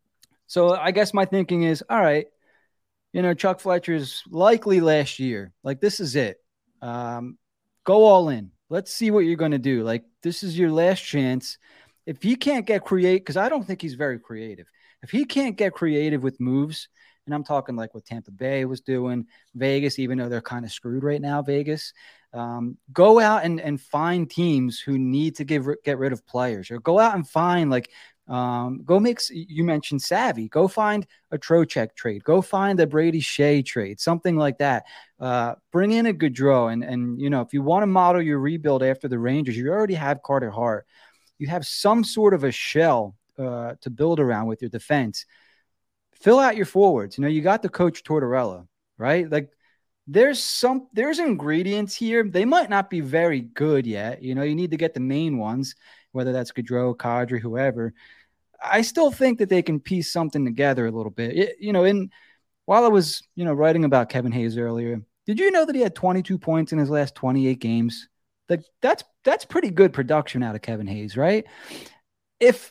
so I guess my thinking is, all right, you know, Chuck Fletcher's likely last year. Like, this is it. Um, go all in. Let's see what you're going to do. Like, this is your last chance. If he can't get creative, because I don't think he's very creative. If he can't get creative with moves, and I'm talking like what Tampa Bay was doing, Vegas, even though they're kind of screwed right now, Vegas, um, go out and, and find teams who need to give, get rid of players, or go out and find like, Um, go make, you mentioned Savvy, go find a Trocheck trade, go find a Brady Shea trade, something like that. Uh, bring in a Gaudreau. And, and, you know, if you want to model your rebuild after the Rangers, you already have Carter Hart. You have some sort of a shell uh, to build around with your defense. Fill out your forwards. You know, you got the coach Tortorella, right? Like there's some, there's ingredients here. They might not be very good yet. You know, you need to get the main ones, whether that's Gaudreau, Kadri, whoever. I still think that they can piece something together a little bit. It, you know, in while I was, you know, writing about Kevin Hayes earlier, did you know that he had twenty-two points in his last twenty-eight games? Like that's that's pretty good production out of Kevin Hayes, right? If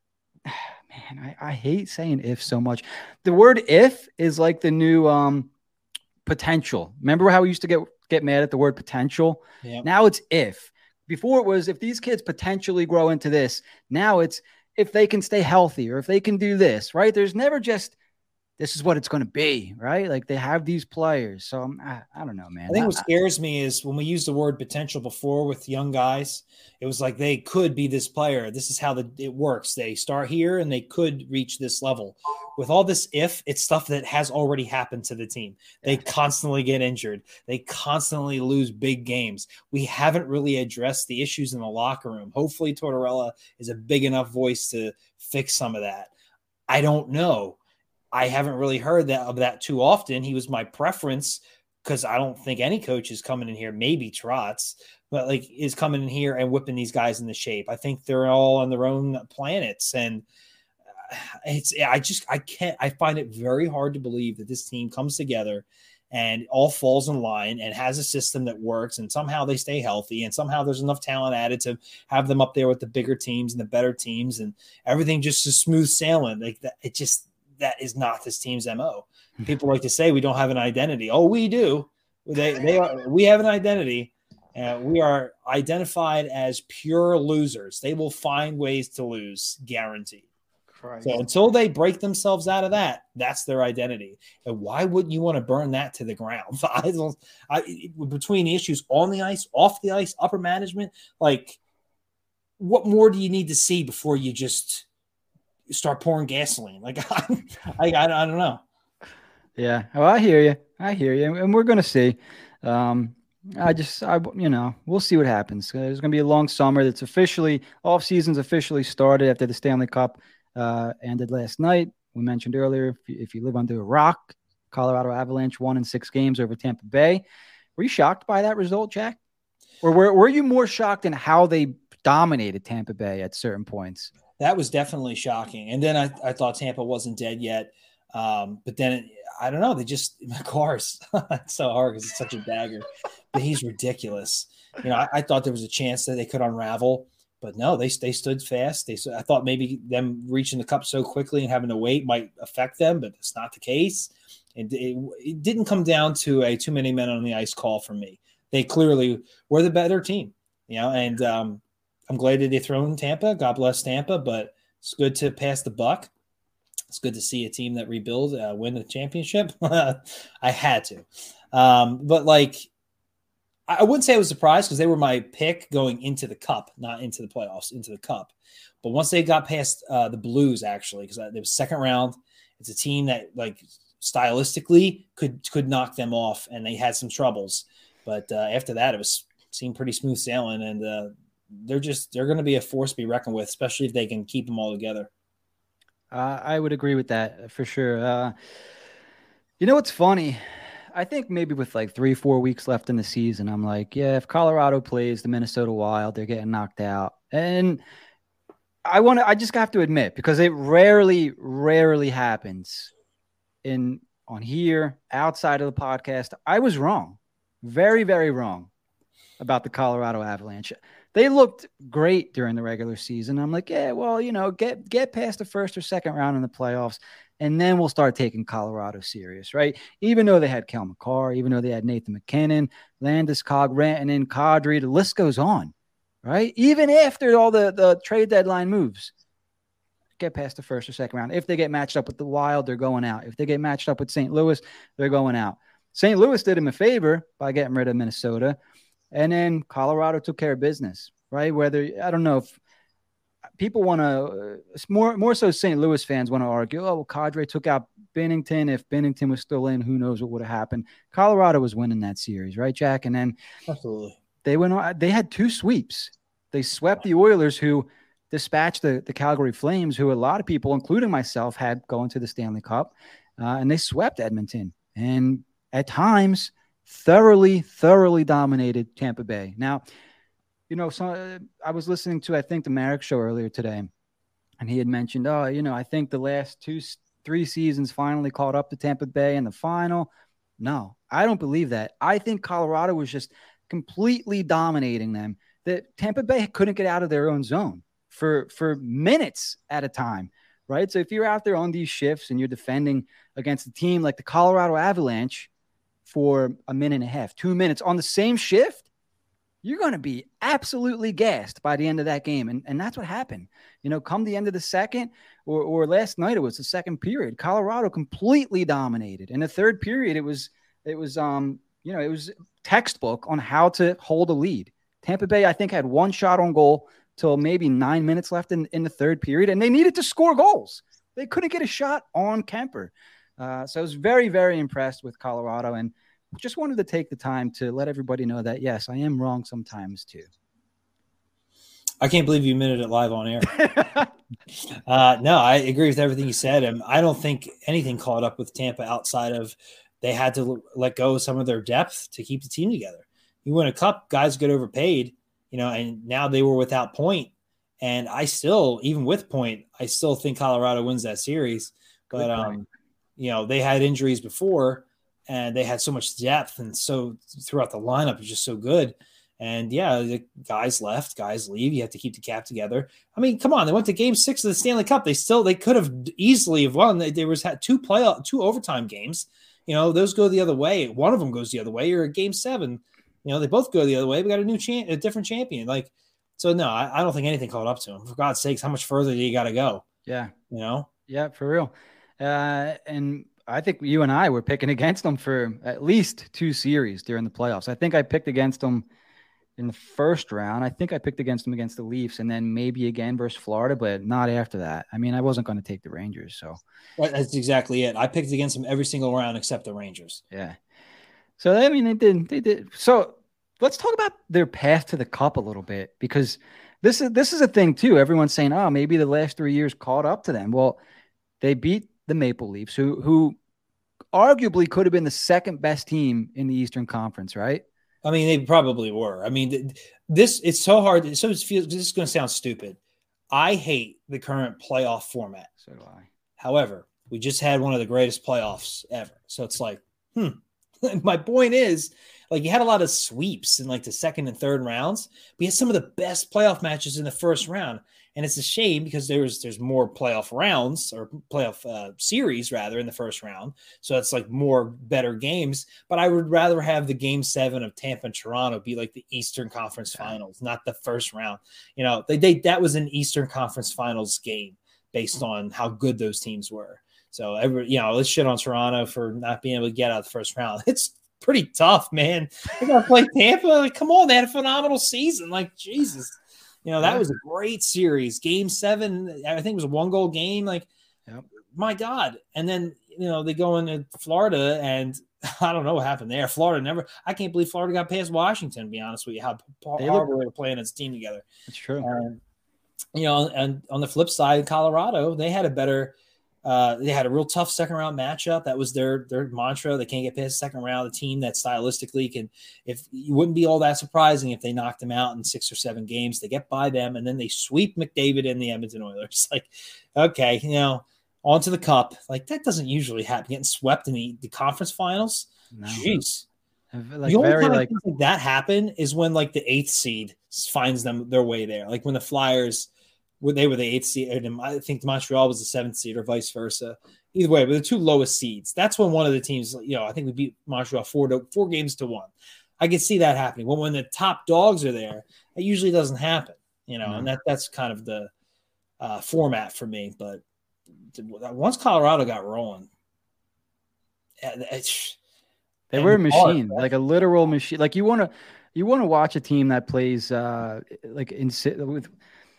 man, I, I hate saying if so much. The word if is like the new um potential. Remember how we used to get get mad at the word potential? Yep. Now it's if. Before it was if these kids potentially grow into this. Now it's if they can stay healthy or if they can do this, right? There's never just this is what it's going to be, right? Like they have these players. So I'm, I, I don't know, man. I think I, what scares me is when we used the word potential before with young guys, it was like they could be this player. This is how the, it works. They start here and they could reach this level. With all this if, it's stuff that has already happened to the team. They constantly get injured. They constantly lose big games. We haven't really addressed the issues in the locker room. Hopefully Tortorella is a big enough voice to fix some of that. I don't know. I haven't really heard that of that too often. He was my preference because I don't think any coach is coming in here, maybe Trotz, but like is coming in here and whipping these guys into shape. I think they're all on their own planets. And it's, I just, I can't, I find it very hard to believe that this team comes together and all falls in line and has a system that works, and somehow they stay healthy, and somehow there's enough talent added to have them up there with the bigger teams and the better teams, and everything just is smooth sailing. Like that, it just that is not this team's M O. People like to say we don't have an identity. Oh, we do. They they are. We have an identity. Uh, we are identified as pure losers. They will find ways to lose, guaranteed. Christ. So until they break themselves out of that, that's their identity. And why wouldn't you want to burn that to the ground? I don't, I, between issues on the ice, off the ice, upper management, like what more do you need to see before you just start pouring gasoline? Like I, I, I don't know. Yeah, well, I hear you. I hear you, and we're gonna see. Um, I just, I, you know, we'll see what happens. There's going to be a long summer. That's officially off season's officially started after the Stanley Cup uh, ended last night. We mentioned earlier, if you, if you live under a rock, Colorado Avalanche won in six games over Tampa Bay. Were you shocked by that result, Jack? Or were were you more shocked in how they dominated Tampa Bay at certain points? That was definitely shocking. And then I, I thought Tampa wasn't dead yet. Um, but then it, I don't know. They just cars. It's so hard because it's such a dagger. But he's ridiculous. You know, I, I thought there was a chance that they could unravel, but no, they they stood fast. They I thought maybe them reaching the cup so quickly and having to wait might affect them, but it's not the case. And it, it didn't come down to a too many men on the ice call for me. They clearly were the better team. You know, and um, I'm glad that they thrown Tampa. God bless Tampa, but it's good to pass the buck. It's good to see a team that rebuild uh, win the championship. I had to. Um, but, like, I wouldn't say I was surprised because they were my pick going into the cup, not into the playoffs, into the cup. But once they got past uh, the Blues, actually, because it was second round, it's a team that, like, stylistically could could knock them off, and they had some troubles. But uh, after that, it was seemed pretty smooth sailing, and uh, they're just they're going to be a force to be reckoned with, especially if they can keep them all together. Uh, I would agree with that for sure. Uh, you know what's funny? I think maybe with like three, four weeks left in the season, I'm like, yeah, if Colorado plays the Minnesota Wild, they're getting knocked out. And I want to, I just have to admit, because it rarely, rarely happens in on here, outside of the podcast, I was wrong. Very, very wrong about the Colorado Avalanche. They looked great during the regular season. I'm like, yeah, well, you know, get get past the first or second round in the playoffs, and then we'll start taking Colorado serious, right? Even though they had Kel McCarr, even though they had Nathan McKinnon, Landeskog, Rantanen, Kadri, the list goes on, right? Even after all the, the trade deadline moves, get past the first or second round. If they get matched up with the Wild, they're going out. If they get matched up with Saint Louis, they're going out. Saint Louis did him a favor by getting rid of Minnesota. And then Colorado took care of business, right? Whether, I don't know if people want to, uh, more more so Saint Louis fans want to argue, oh, well, Kadri took out Binnington. If Binnington was still in, who knows what would have happened. Colorado was winning that series, right, Jack? And then Absolutely. they went on, they had two sweeps. They swept the Oilers, who dispatched the, the Calgary Flames, who a lot of people, including myself, had going to the Stanley Cup. Uh, and they swept Edmonton. And at times, thoroughly, thoroughly dominated Tampa Bay. Now, you know, so uh, I was listening to, I think, the Marek show earlier today, and he had mentioned, oh, you know, I think the last two, three seasons finally caught up to Tampa Bay in the final. No, I don't believe that. I think Colorado was just completely dominating them. That Tampa Bay couldn't get out of their own zone for, for minutes at a time, right? So if you're out there on these shifts and you're defending against a team like the Colorado Avalanche for a minute and a half, two minutes on the same shift, you're going to be absolutely gassed by the end of that game. And, and that's what happened. You know, come the end of the second, or, or last night, it was the second period, Colorado completely dominated. In the third period, it was, it was, um, you know, it was textbook on how to hold a lead. Tampa Bay, I think, had one shot on goal till maybe nine minutes left in, in the third period, and they needed to score goals. They couldn't get a shot on Kemper. Uh, so I was very, very impressed with Colorado, and just wanted to take the time to let everybody know that, yes, I am wrong sometimes too. I can't believe you admitted it live on air. uh, no, I agree with everything you said. And I don't think anything caught up with Tampa outside of they had to let go of some of their depth to keep the team together. You win a cup, guys get overpaid, you know, and now they were without Point. And I still, even with Point, I still think Colorado wins that series. But, um, you know, they had injuries before, and they had so much depth, and so throughout the lineup was just so good. And yeah, the guys left, guys leave. You have to keep the cap together. I mean, come on, they went to Game Six of the Stanley Cup. They still they could have easily have won. They, there was had two playoff, two overtime games. You know, those go the other way. One of them goes the other way. You're at Game Seven. You know, they both go the other way. We got a new champ, a different champion. Like, so no, I, I don't think anything caught up to him. For God's sakes, how much further do you got to go? Yeah, you know, yeah, for real. Uh, and I think you and I were picking against them for at least two series during the playoffs. I think I picked against them in the first round. I think I picked against them against the Leafs, and then maybe again versus Florida, but not after that. I mean, I wasn't going to take the Rangers. So that's exactly it. I picked against them every single round except the Rangers. Yeah. So, I mean, they did, they did. So let's talk about their path to the cup a little bit, because this is, this is a thing too. Everyone's saying, oh, maybe the last three years caught up to them. Well, they beat the Maple Leafs, who, who arguably could have been the second best team in the Eastern Conference, right? I mean, they probably were. I mean, this, it's so hard. So it feels, this is going to sound stupid. I hate the current playoff format. So do I. However, we just had one of the greatest playoffs ever. So it's like, hmm. My point is, like, you had a lot of sweeps in like the second and third rounds. We had some of the best playoff matches in the first round. And it's a shame because there's there's more playoff rounds or playoff uh, series rather in the first round. So it's like more better games. But I would rather have the game seven of Tampa and Toronto be like the Eastern Conference Finals, not the first round. You know, they, they that was an Eastern Conference Finals game based on how good those teams were. So every, you know, let's shit on Toronto for not being able to get out of the first round. It's pretty tough, man. They got to play Tampa. Like, come on, they had a phenomenal season. Like, Jesus. You know, that was a great series. Game seven, I think it was a one goal game. Like, yep. My God. And then, you know, they go into Florida, and I don't know what happened there. Florida never, I can't believe Florida got past Washington, to be honest with you, how horrible they were playing as a team together. That's true. Um, you know, and on the flip side, Colorado, they had a better, uh, they had a real tough second round matchup. That was their their mantra. They can't get past the second round. A team that stylistically can, if you wouldn't be all that surprising if they knocked them out in six or seven games. They get by them, and then they sweep McDavid and the Edmonton Oilers. Like, okay, you know, on to the cup. Like, that doesn't usually happen. Getting swept in the, the conference finals. No. Jeez. Like, the only very time like like that happen is when like the eighth seed finds them their way there. Like when the Flyers, where they were the eighth seed, and I think Montreal was the seventh seed, or vice versa. Either way, but the two lowest seeds. That's when one of the teams, you know, I think we beat Montreal four to four games to one. I could see that happening. Well, when the top dogs are there, it usually doesn't happen, you know, no. and that that's kind of the uh, format for me. But once Colorado got rolling, it's, they were a machine, hard, like a literal machine. Like you want to, you want to watch a team that plays uh, like in with.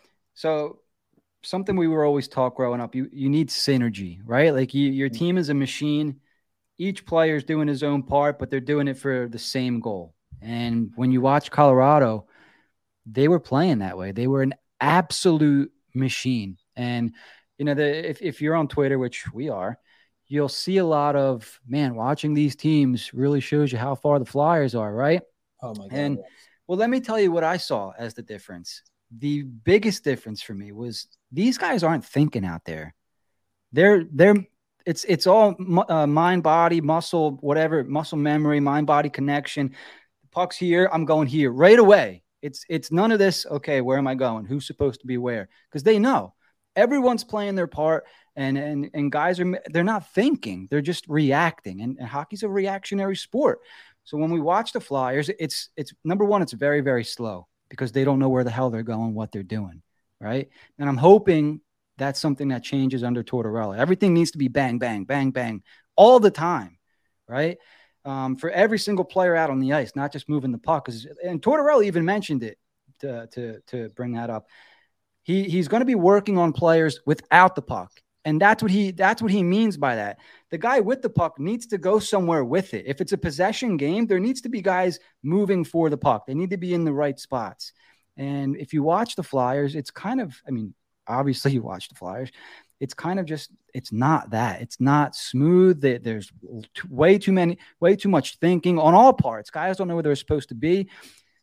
So something we were always taught growing up, you, you need synergy, right? Like you, your team is a machine. Each player is doing his own part, but they're doing it for the same goal. And when you watch Colorado, they were playing that way. They were an absolute machine. And, you know, the, if, if you're on Twitter, which we are, you'll see a lot of, man, watching these teams really shows you how far the Flyers are, right? Oh, my God. And, well, let me tell you what I saw as the difference. The biggest difference for me was these guys aren't thinking out there. They're they're it's it's all uh, mind, body, muscle, whatever, muscle memory, mind, body connection. The puck's here, I'm going here right away. It's it's none of this. Okay, where am I going? Who's supposed to be where? Because they know everyone's playing their part, and and and guys are they're not thinking. They're just reacting. And, and hockey's a reactionary sport. So when we watch the Flyers, it's it's number one, it's very very slow, because they don't know where the hell they're going, what they're doing, right? And I'm hoping that's something that changes under Tortorella. Everything needs to be bang, bang, bang, bang all the time, right? Um, for every single player out on the ice, not just moving the puck. And Tortorella even mentioned it to, to, to bring that up. He, he's going to be working on players without the puck. And that's what he that's what he means by that. The guy with the puck needs to go somewhere with it. If it's a possession game, there needs to be guys moving for the puck. They need to be in the right spots. And if you watch the Flyers, it's kind of, I mean, obviously you watch the Flyers. It's kind of just, it's not that. It's not smooth. There's way too many, way too much thinking on all parts. Guys don't know where they're supposed to be.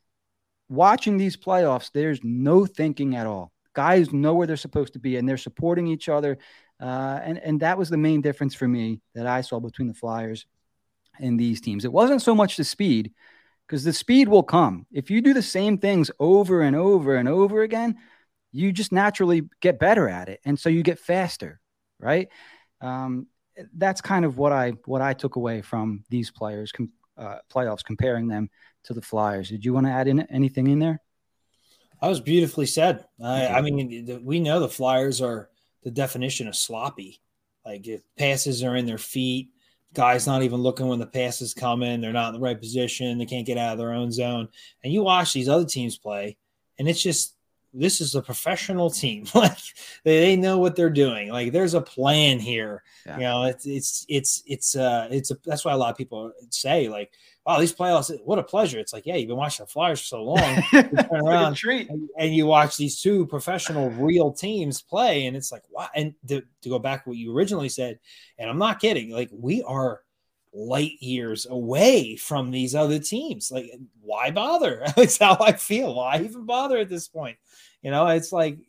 Watching these playoffs, there's no thinking at all. Guys know where they're supposed to be, and they're supporting each other. Uh, and, and that was the main difference for me that I saw between the Flyers in these teams. It wasn't so much the speed, because the speed will come. If you do the same things over and over and over again, you just naturally get better at it. And so you get faster, right? Um, that's kind of what I what I took away from these players, com- uh, playoffs, comparing them to the Flyers. Did you want to add in anything in there? That was beautifully said. I, I mean, we know the Flyers are the definition of sloppy. Like if passes are in their feet, guys not even looking when the passes come in, they're not in the right position, they can't get out of their own zone. And you watch these other teams play, and it's just, this is a professional team. Like they, they know what they're doing. Like there's a plan here. Yeah. You know, it's it's it's it's uh it's a, that's why a lot of people say like, wow, these playoffs, what a pleasure. It's like, yeah, you've been watching the Flyers for so long. You turn around treat. And, and you watch these two professional real teams play, and it's like, wow. And to, to go back to what you originally said, and I'm not kidding, like we are light years away from these other teams. Like, why bother? That's how I feel. Why even bother at this point? You know, it's like,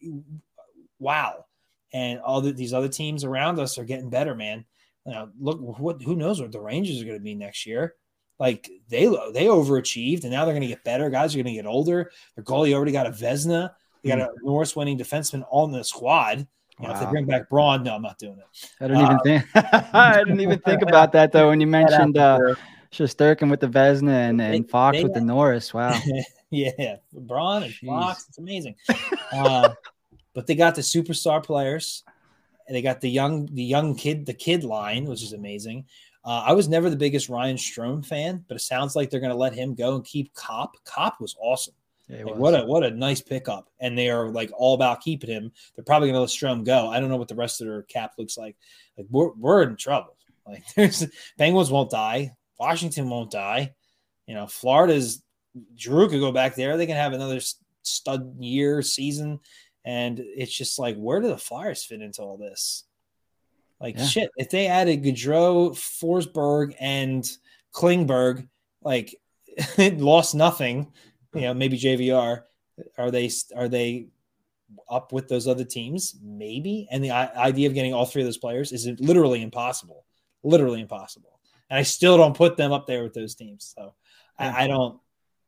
wow. And all the, these other teams around us are getting better, man. You know, look, what who knows what the Rangers are going to be next year? Like they they overachieved, and now they're going to get better. Guys are going to get older. Their goalie already got a Vezina. They got a Norris winning defenseman on the squad. You know, wow. If they bring back Braun, no, I'm not doing it. I didn't um, even think. I didn't even think about that though when you mentioned uh, Shesterkin with the Vezina and, and Fox they, with the Norris. Wow. Yeah, Braun and Jeez. Fox. It's amazing. uh, but they got the superstar players, and they got the young, the young kid, the kid line, which is amazing. Uh, I was never the biggest Ryan Strome fan, but it sounds like they're going to let him go and keep Kopp. Kopp was awesome. Yeah, like, was. What a what a nice pickup, and they are like all about keeping him. They're probably going to let Strome go. I don't know what the rest of their cap looks like. Like we're we're in trouble. Like there's Penguins won't die, Washington won't die. You know, Florida's Drew could go back there. They can have another stud year season, and it's just like, where do the Flyers fit into all this? Like yeah. shit, if they added Gaudreau, Forsberg, and Klingberg, like it lost nothing. You know, maybe J V R. Are they are they up with those other teams? Maybe. And the idea of getting all three of those players is literally impossible. Literally impossible. And I still don't put them up there with those teams. So yeah. I, I don't.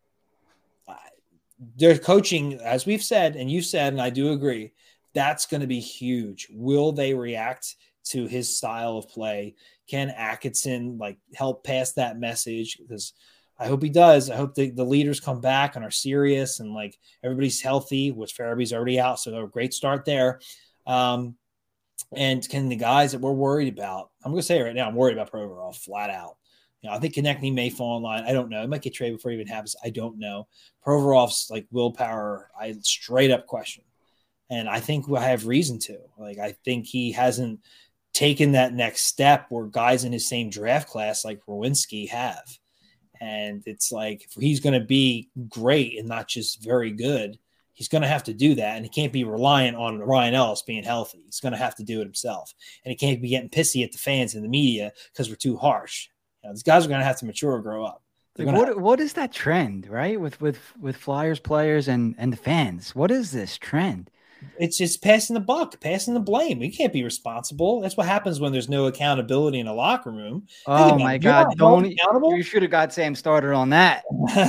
I, their coaching, as we've said, and you said, and I do agree, that's going to be huge. Will they react to his style of play? Can Atkinson like help pass that message? Because I hope he does. I hope the, the leaders come back and are serious and like everybody's healthy, which Farabee's already out. So a great start there. Um, and can the guys that we're worried about, I'm going to say right now, I'm worried about Provorov flat out. You know, I think Konechny may fall in line. I don't know. It might get traded before it even happens. I don't know. Provorov's like willpower, I straight up question. And I think I have reason to. Like, I think he hasn't taken that next step where guys in his same draft class like Rowinski have. And it's like, if he's going to be great and not just very good, he's going to have to do that. And he can't be reliant on Ryan Ellis being healthy. He's going to have to do it himself. And he can't be getting pissy at the fans and the media because we're too harsh. You know, these guys are going to have to mature or grow up. Like what, have- what is that trend, right? With, with, with Flyers players and, and the fans, what is this trend? It's just passing the buck, passing the blame. We can't be responsible. That's what happens when there's no accountability in a locker room. Oh my God! Don't you should have got Sam started on that.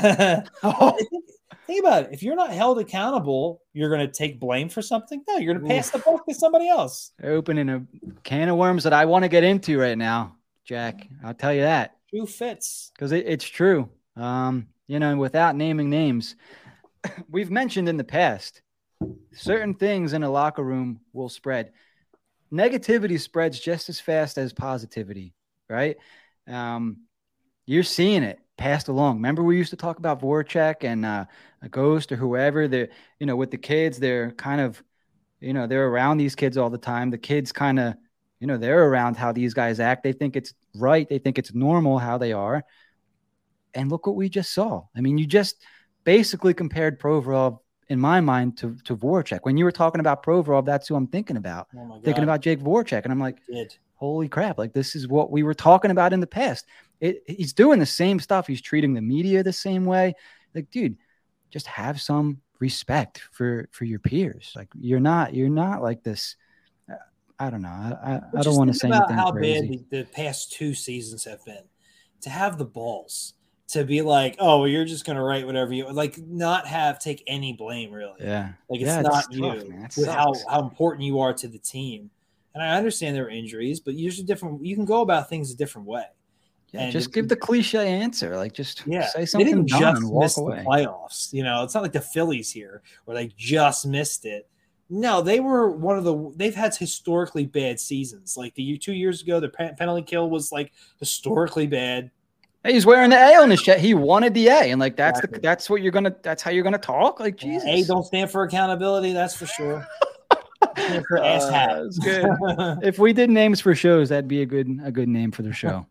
oh. think, think about it. If you're not held accountable, you're going to take blame for something. No, you're going to pass Oof. the buck to somebody else. They're opening a can of worms that I want to get into right now, Jack. I'll tell you that. True fits because it, it's true. Um, you know, without naming names, we've mentioned in the past. Certain things in a locker room will spread. Negativity spreads just as fast as positivity, right? Um, you're seeing it passed along. Remember we used to talk about Voracek and uh, a Ghost or whoever. They're, you know, with the kids, they're kind of, you know, they're around these kids all the time. The kids kind of, you know, they're around how these guys act. They think it's right. They think it's normal how they are. And look what we just saw. I mean, you just basically compared Provorov in my mind to, to Voracek. When you were talking about Provorov, that's who I'm thinking about. Oh thinking about Jake Voracek. And I'm like, holy crap. Like, this is what we were talking about in the past. It, he's doing the same stuff. He's treating the media the same way. Like, dude, just have some respect for, for your peers. Like, you're not, you're not like this. I don't know. I, I, I don't want to say anything how crazy. bad the, the past two seasons have been. to have the balls to be like, oh, well, you're just gonna write whatever you like, not have take any blame really. Yeah, like it's yeah, not it's you tough, man. It with how sucks. how important you are to the team. And I understand there are injuries, but there's a different. You can go about things a different way. Yeah, And just it- give the cliche answer. Like, just Yeah, say they something didn't dumb just and walk miss away. the playoffs. You know, it's not like the Phillies here where they just missed it. No, they were one of the. They've had historically bad seasons. Like the year two years ago, the pe- penalty kill was like historically bad. Hey, he's wearing the A on his chest. He wanted the A, and like that's Exactly. the that's what you're gonna. That's how you're gonna talk. Like Jesus. A don't stand for accountability. That's for sure. Stand for ass Uh, hat. that's good. If we did names for shows, that'd be a good a good name for the show.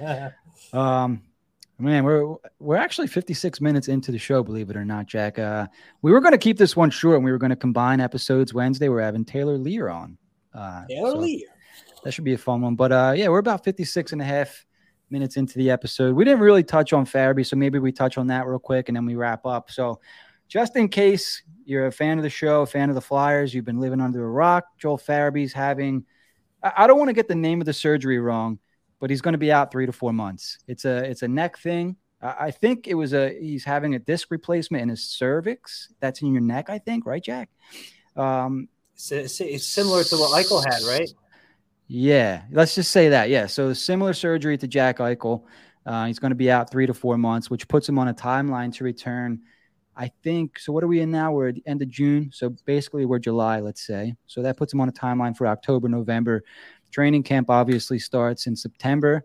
Um, man, we're we're actually fifty-six minutes into the show, believe it or not, Jack. Uh, we were going to keep this one short, and we were going to combine episodes Wednesday. We're having Taylor Lear on. Uh, Taylor so Lear. that should be a fun one. But uh, yeah, we're about fifty-six and a half minutes into the episode. We didn't really touch on Farabee, so maybe we touch on that real quick, and then we wrap up. So just in case you're a fan of the show, a fan of the Flyers, you've been living under a rock, Joel Farabee's having – I don't want to get the name of the surgery wrong, but he's going to be out three to four months. It's a it's a neck thing. I think it was a he's having a disc replacement in his cervix. That's in your neck, I think, right, Jack? Um, it's, it's similar to what Eichel had, right? Yeah, let's just say that. Yeah, so similar surgery to Jack Eichel. Uh, he's going to be out three to four months, which puts him on a timeline to return. I think so. What are we in now? We're at the end of June, so basically we're July, let's say. So that puts him on a timeline for October, November. Training camp obviously starts in September.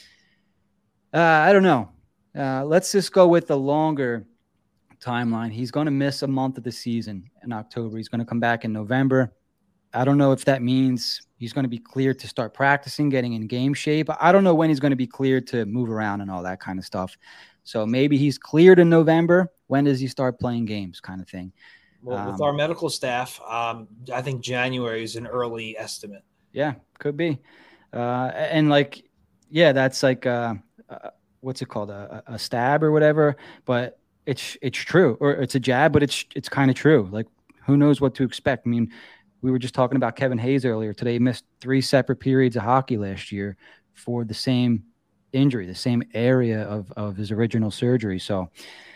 Uh, I don't know. Uh, let's just go with the longer timeline. He's going to miss a month of the season in October. He's going to come back in November. I don't know if that means he's going to be cleared to start practicing, getting in game shape. I don't know when he's going to be cleared to move around and all that kind of stuff. So maybe he's cleared in November. When does he start playing games, kind of thing? Well, Um, with our medical staff, um, I think January is an early estimate. Yeah, could be. Uh, and like, yeah, that's like, uh, uh, what's it called? A, a stab or whatever, but it's, it's true, or it's a jab, but it's, it's kind of true. Like, who knows what to expect? I mean, we were just talking about Kevin Hayes earlier today. He missed three separate periods of hockey last year for the same injury, the same area of, of his original surgery. So,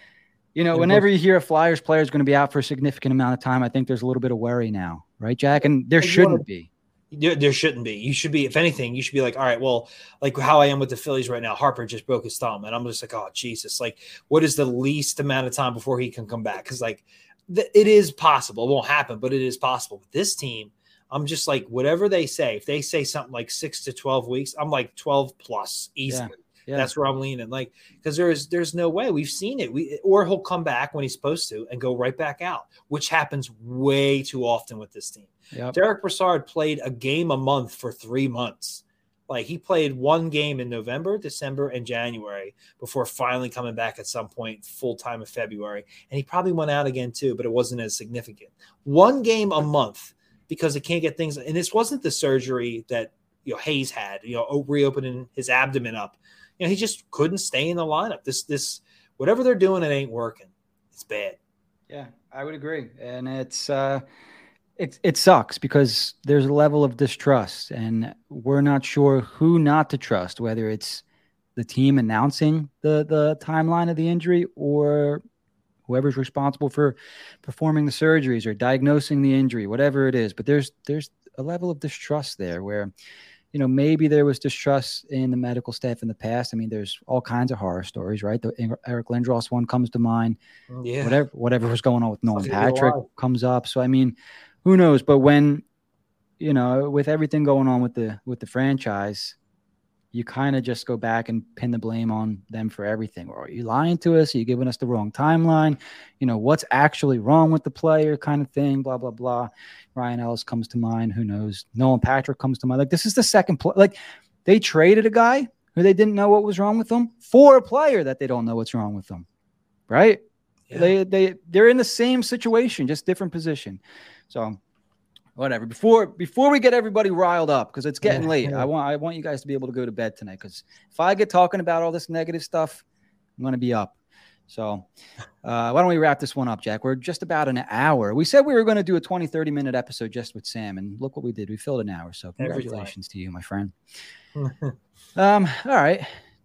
you know, whenever you hear a Flyers player is going to be out for a significant amount of time, I think there's a little bit of worry now, right, Jack? And there shouldn't be. There, there shouldn't be. You should be, if anything, you should be like, all right, well, like how I am with the Phillies right now. Harper just broke his thumb, and I'm just like, oh, Jesus. Like, what is the least amount of time before he can come back? Because, like, th- it is possible. It won't happen, but it is possible. With this team, I'm just like, whatever they say, if they say something like six to twelve weeks, I'm like twelve plus easily. Yeah. Yeah. That's where I'm leaning. Like, because there's there's no way. We've seen it. We or he'll come back when he's supposed to and go right back out, which happens way too often with this team. Yep. Derek Brassard played a game a month for three months. Like, he played one game in November, December, and January before finally coming back at some point full time in February. And he probably went out again too, but it wasn't as significant. One game a month because it can't get things. And this wasn't the surgery that, you know, Hayes had, you know, reopening his abdomen up. You know, he just couldn't stay in the lineup. This, this, whatever they're doing, it ain't working. It's bad. Yeah, I would agree. And it's, uh, it, it sucks because there's a level of distrust and we're not sure who not to trust, whether it's the team announcing the, the timeline of the injury or whoever's responsible for performing the surgeries or diagnosing the injury, whatever it is. But there's, there's a level of distrust there where, you know, maybe there was distrust in the medical staff in the past. I mean, there's all kinds of horror stories, right? The Eric Lindros one comes to mind. Yeah. Whatever, whatever was going on with Nolan Something Patrick comes up. So, I mean, who knows? But when, you know, with everything going on with the with the franchise, you kind of just go back and pin the blame on them for everything. Or are you lying to us? Are you giving us the wrong timeline? You know, what's actually wrong with the player kind of thing, blah, blah, blah. Ryan Ellis comes to mind. Who knows? Nolan Patrick comes to mind. Like, this is the second play. Like, they traded a guy who they didn't know what was wrong with them for a player that they don't know what's wrong with them. Right? Yeah. They, they, they're in the same situation, just different position. So, whatever. Before before we get everybody riled up, because it's getting yeah, late, yeah. I want I want you guys to be able to go to bed tonight. Because if I get talking about all this negative stuff, I'm going to be up. So uh, why don't we wrap this one up, Jack? We're just about an hour. We said we were going to do a twenty, thirty minute episode just with Sam, and look what we did. We filled an hour. So congratulations to you, my friend. um, all right.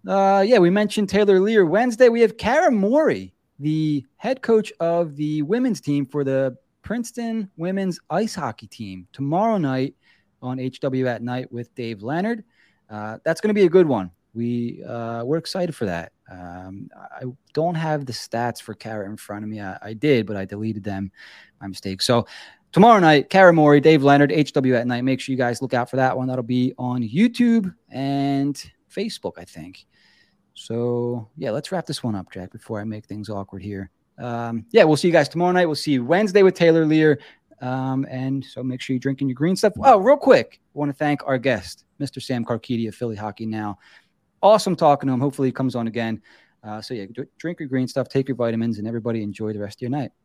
Uh, yeah, we mentioned Taylor Lear. Wednesday, we have Kara Morey, the head coach of the women's team for the Princeton women's ice hockey team. Tomorrow night on H W at Night with Dave Leonard. Uh, that's going to be a good one. We, uh, we're excited for that. Um, I don't have the stats for Kara in front of me. I, I did, but I deleted them. My mistake. So tomorrow night, Kara Morey, Dave Leonard, H W at Night. Make sure you guys look out for that one. That'll be on YouTube and Facebook, I think. So, yeah, let's wrap this one up, Jack, before I make things awkward here. Um, yeah, we'll see you guys tomorrow night. We'll see you Wednesday with Taylor Lear. Um, and so make sure you're drinking your green stuff. Oh, real quick, I want to thank our guest, Mister Sam Carchidi of Philly Hockey Now. Awesome talking to him. Hopefully he comes on again. Uh, so, yeah, drink your green stuff, take your vitamins, and everybody enjoy the rest of your night.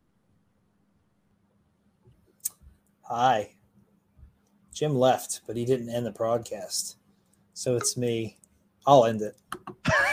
Hi. Jim left, but he didn't end the broadcast. So it's me. I'll end it.